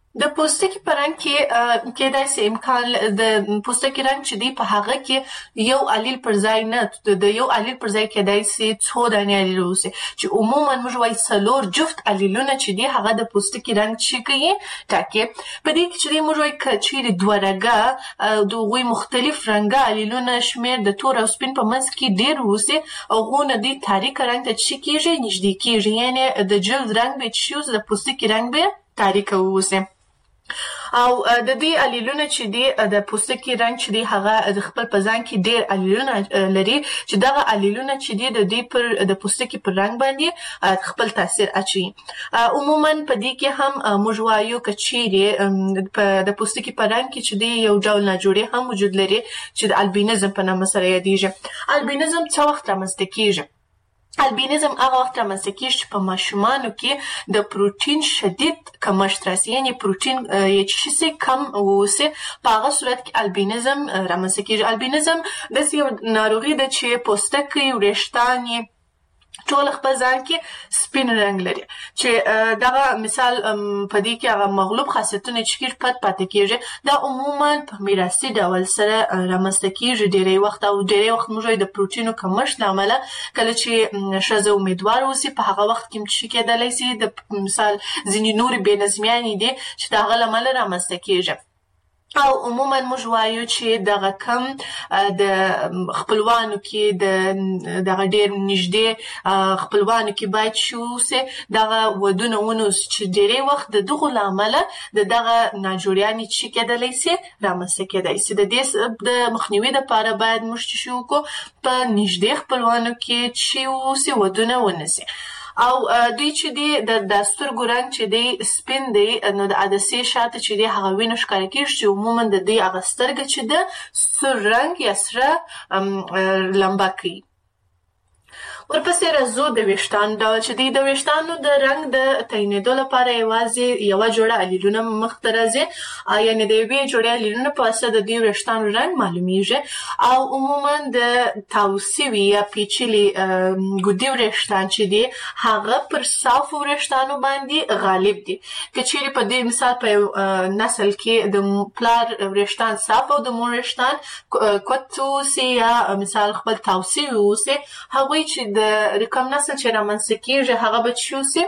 د پوستکي په رنګ کې کېدای سي امکان د پوستکي رنګ چې دی په هغه کې یو الیل پر ځای نه د یو الیل پر ځای کېدای سي څو دانې الیل وسي چې عموما موږ وایي څلور جفت الیلونه چې دی هغه د پوستکي رنګ چې کوي ټاکي په دې کې چې موږ وایي کچېرې دوه رنګه د غوي مختلف رنګه الیلونه شمیر د تور او سپین په منځ کې ډېر وسي او غونه دی تاریک رنګ ته چې کېږي نږدې کېږي یعنی د جلد رنګ به چې د پوستکي رنګ به تاریک وسي او د دې الیلونه چې دی د پوستکي رنګ چې دی هغه د خپل په ځان کې ډېر الیلونه لري چې دغه الیلونه چې دی د دې پر د پوستکي پر رنګ باندې خپل تاثیر اچوي عموما په دې کې هم موږ وایو کچېرې د پوستکي په رنګ کې چې دی یو ډول ناجوړي هم وجود لري چې د البینزم په نامه سره یادېږي البینزم څه وخت رامنځته کېږي البینزم هغه وخت رامنځته کېږي چې په ماشومانو کې د پروتین شدید کمښت راسي یعنی پروتین چې شي کم وسي په هغه صورت کې البینزم رامنځته کېږي البینزم داسې یو ناروغي ده چې پوستکی وریښتان ټول خپل ځان کې سپین رنګ لري چې دغه مثال په دې کې هغه مغلوب خاصیتونه چې پټ پاتې کېږي دا عموما په میراثي ډول سره رامنځته کېږي ډېری وخت او ډېری وخت موږ د پروتینو کمښت له امله کله چې ښځه امیدوار اوسي په هغه وخت کې چې کېدلی سي د مثال ځینې نورې بې نظمیانې دي چې د هغه له امله رامنځته کېږي او عموما موږ وایو چې دغه کم د خپلوانو کې د دغه ډېر نږدې خپلوانو کې باید شوسي دغه ودونه ونوس چې ډېری وخت د دغو له امله د دغه ناجوړیانې چې کېدلی سي رامنځته کېدی سي د دې د مخنیوي دپاره باید موږ چې شو وکړو په نږدې خپلوانو کې چې اوسي ودونه ونسي او دوی چې دی د سترګو رنګ چې دی سپین دی نو د عدسې شاته چې دی هغه وینه ښکاره کېږي چې عموما د دې هغه سترګه چې ده سور رنګ یا سره لمبه کوي ورپسې راځو د ویښتانو ډول چې دی د ویښتانو د رنګ د تعینېدو لپاره یوازې یوه جوړه الیلونه مخته راځي یعنې د یوې جوړې الیلونه په واسطه د دې ویښتانو رنګ معلومیږي او عموما د تاو سوي یا پیچلي ګودي وریښتان چې دي هغه پر صافو وریښتانو باندې غالب دي که چیرې په دې مثال په یو نسل کې د پلار وریښتان صاف او د مور وریښتان کوت اوسي یا مثال خپل تاو سوي اوسي هغوی چې د کوم نسل چې رامنځته کېږي هغه به چې اوسي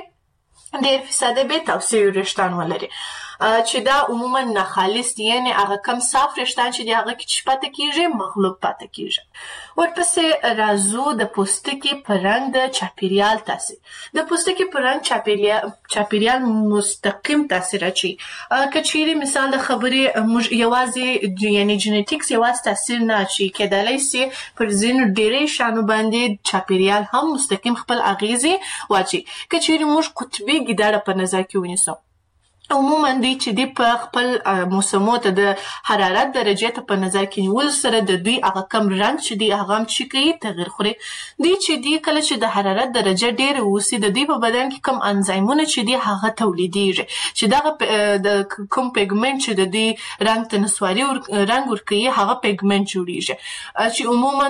ډېر فیصده به تاو سوي وریښتان ولري چې دا عموما ناخالص دي یعنې هغه کم صاف وریښتان چې دي هغه کې چې پاتې کېږي مغلوب پاتې کېږي ورپسې راځو د پوستکي په رنګ د چاپیریال تاثیر د پوستکي په رنګ چاپیریال مستقیم تاثیر اچوي که چیرې مثال د خبرې موږ یوازې یعنې جنیټیکس یوازې تاثیر نه اچوي کېدلی سي پر ځینو ډېری شیانو باندې چاپیریال هم مستقیم خپل اغیزې واچوي که چیرې موږ قطبي ګیدړه په نظر کې ونیسو عموما دوی چې دی په خپل موسمو ته د حرارت درجې ته په نظر کې نیول سره د دوی هغه کم رنګ چې دی هغه هم چې کوي تغیر خوري دوی چې دی کله چې د حرارت درجه ډېره اوسي د دوی په بدن کې کم انزایمونه چې دی هغه تولیدېږي چې دغه د کوم پیګمنټ چې د دوی رنګ ته نسواري رنګ ورکوي هغه پیګمنټ جوړېږي چې عموما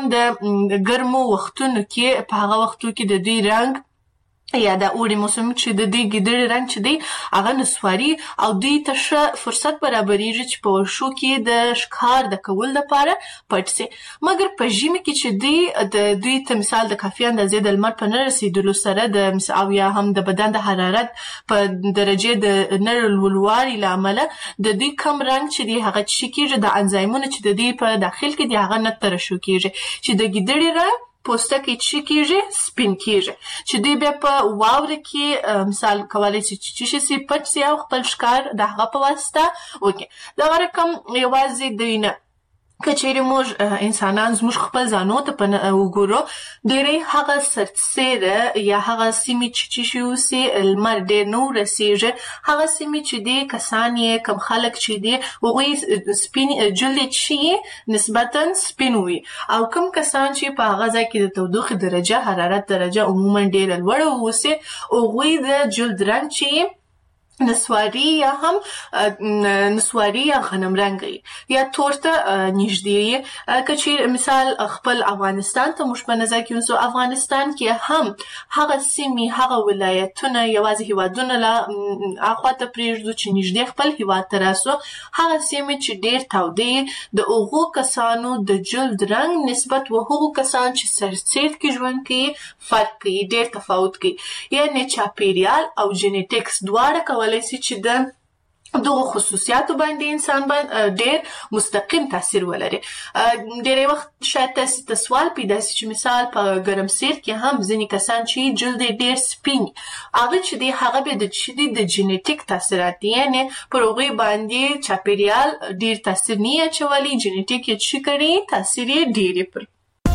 د ګرمو وختونو کې په هغه وختو کې د دوی رنګ یا د اوړي موسم چې د دې ګیدړې رنګ چې دی هغه نسواري او دوی ته ښه فرصت برابرېږي چې په ورشو کې د ښکار د کولو لپاره پټ سي مګر په ژمي کې چې دی د دوی ته مثال د کافي اندازې د لمر په نه رسېدلو سره د او یا هم د بدن د حرارت په درجې د نه لوړوالي له امله د دوی کم رنګ چې دی هغه چې کېږي د انزایمونه چې د دوی په داخل کې دی هغه نه ترشح کېږي چې د ګیدړې رنګ پوستکی چې کېږي سپین کېږي چې دوی بیا په واوره کې مثال کولی شي چې شي پټ سي او خپل ښکار د هغه په واسطه وکړي دغه رقم یوازې دوی نه که چیرې موږ انسانان زموږ خپل ځانو ته په وګورو ډېری هغه سرتسیره یا هغه سیمې چې چې شي اوسي لمر ډېر نه ورسېږي هغه سیمې چې دي کسان یې کم خلک چې دي هغوی سپین جلد چې شي نسبتا سپین وي او کم کسان چې په هغه ځای کې د تودوخې درجه حرارت درجه عموما ډېره لوړه اوسي هغوی د جلد رنګ چې نسواري یا هم نسواري یا غنم رنګي یا تورته نږدې کچې مثال خپل افغانستان ته مش په نظر کې ونسو افغانستان کې هم هغه سیمې هغه ولایتونه یوازې هیوادونه لا اخوا ته پریږدو چې نږدې خپل هیواد ته راسو هغه سیمې چې ډېر تودې د اوغو کسانو د جلد رنګ نسبت و هغو کسان چې سرسید کې ژوند کوي فرق کوي ډېر تفاوت کوي یعنی چاپیریال او جینیټکس دواړه کولای شي چې د دغه خصوصیاتو باندې انسان باندې ډېر مستقیم تاثیر ولري ډېر وخت شاید تاسو ته سوال پیدا شي چې مثال په ګرمسیر کې هم ځینې کسان چې جلد ډېر سپین هغه چې دی هغه به د چې د جینیټیک تاثیرات یعنی پر هغه باندې چاپیریال ډېر تاثیر نه اچولي جینیټیک یې چې کړي تاثیر یې ډېر پر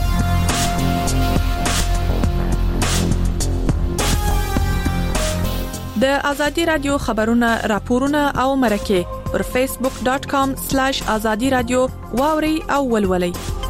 د ازادي رادیو خبرونه راپورونه او مرکه پر فیسبوک ډاٹ کام سلیش ازادي رادیو واوري او ولولي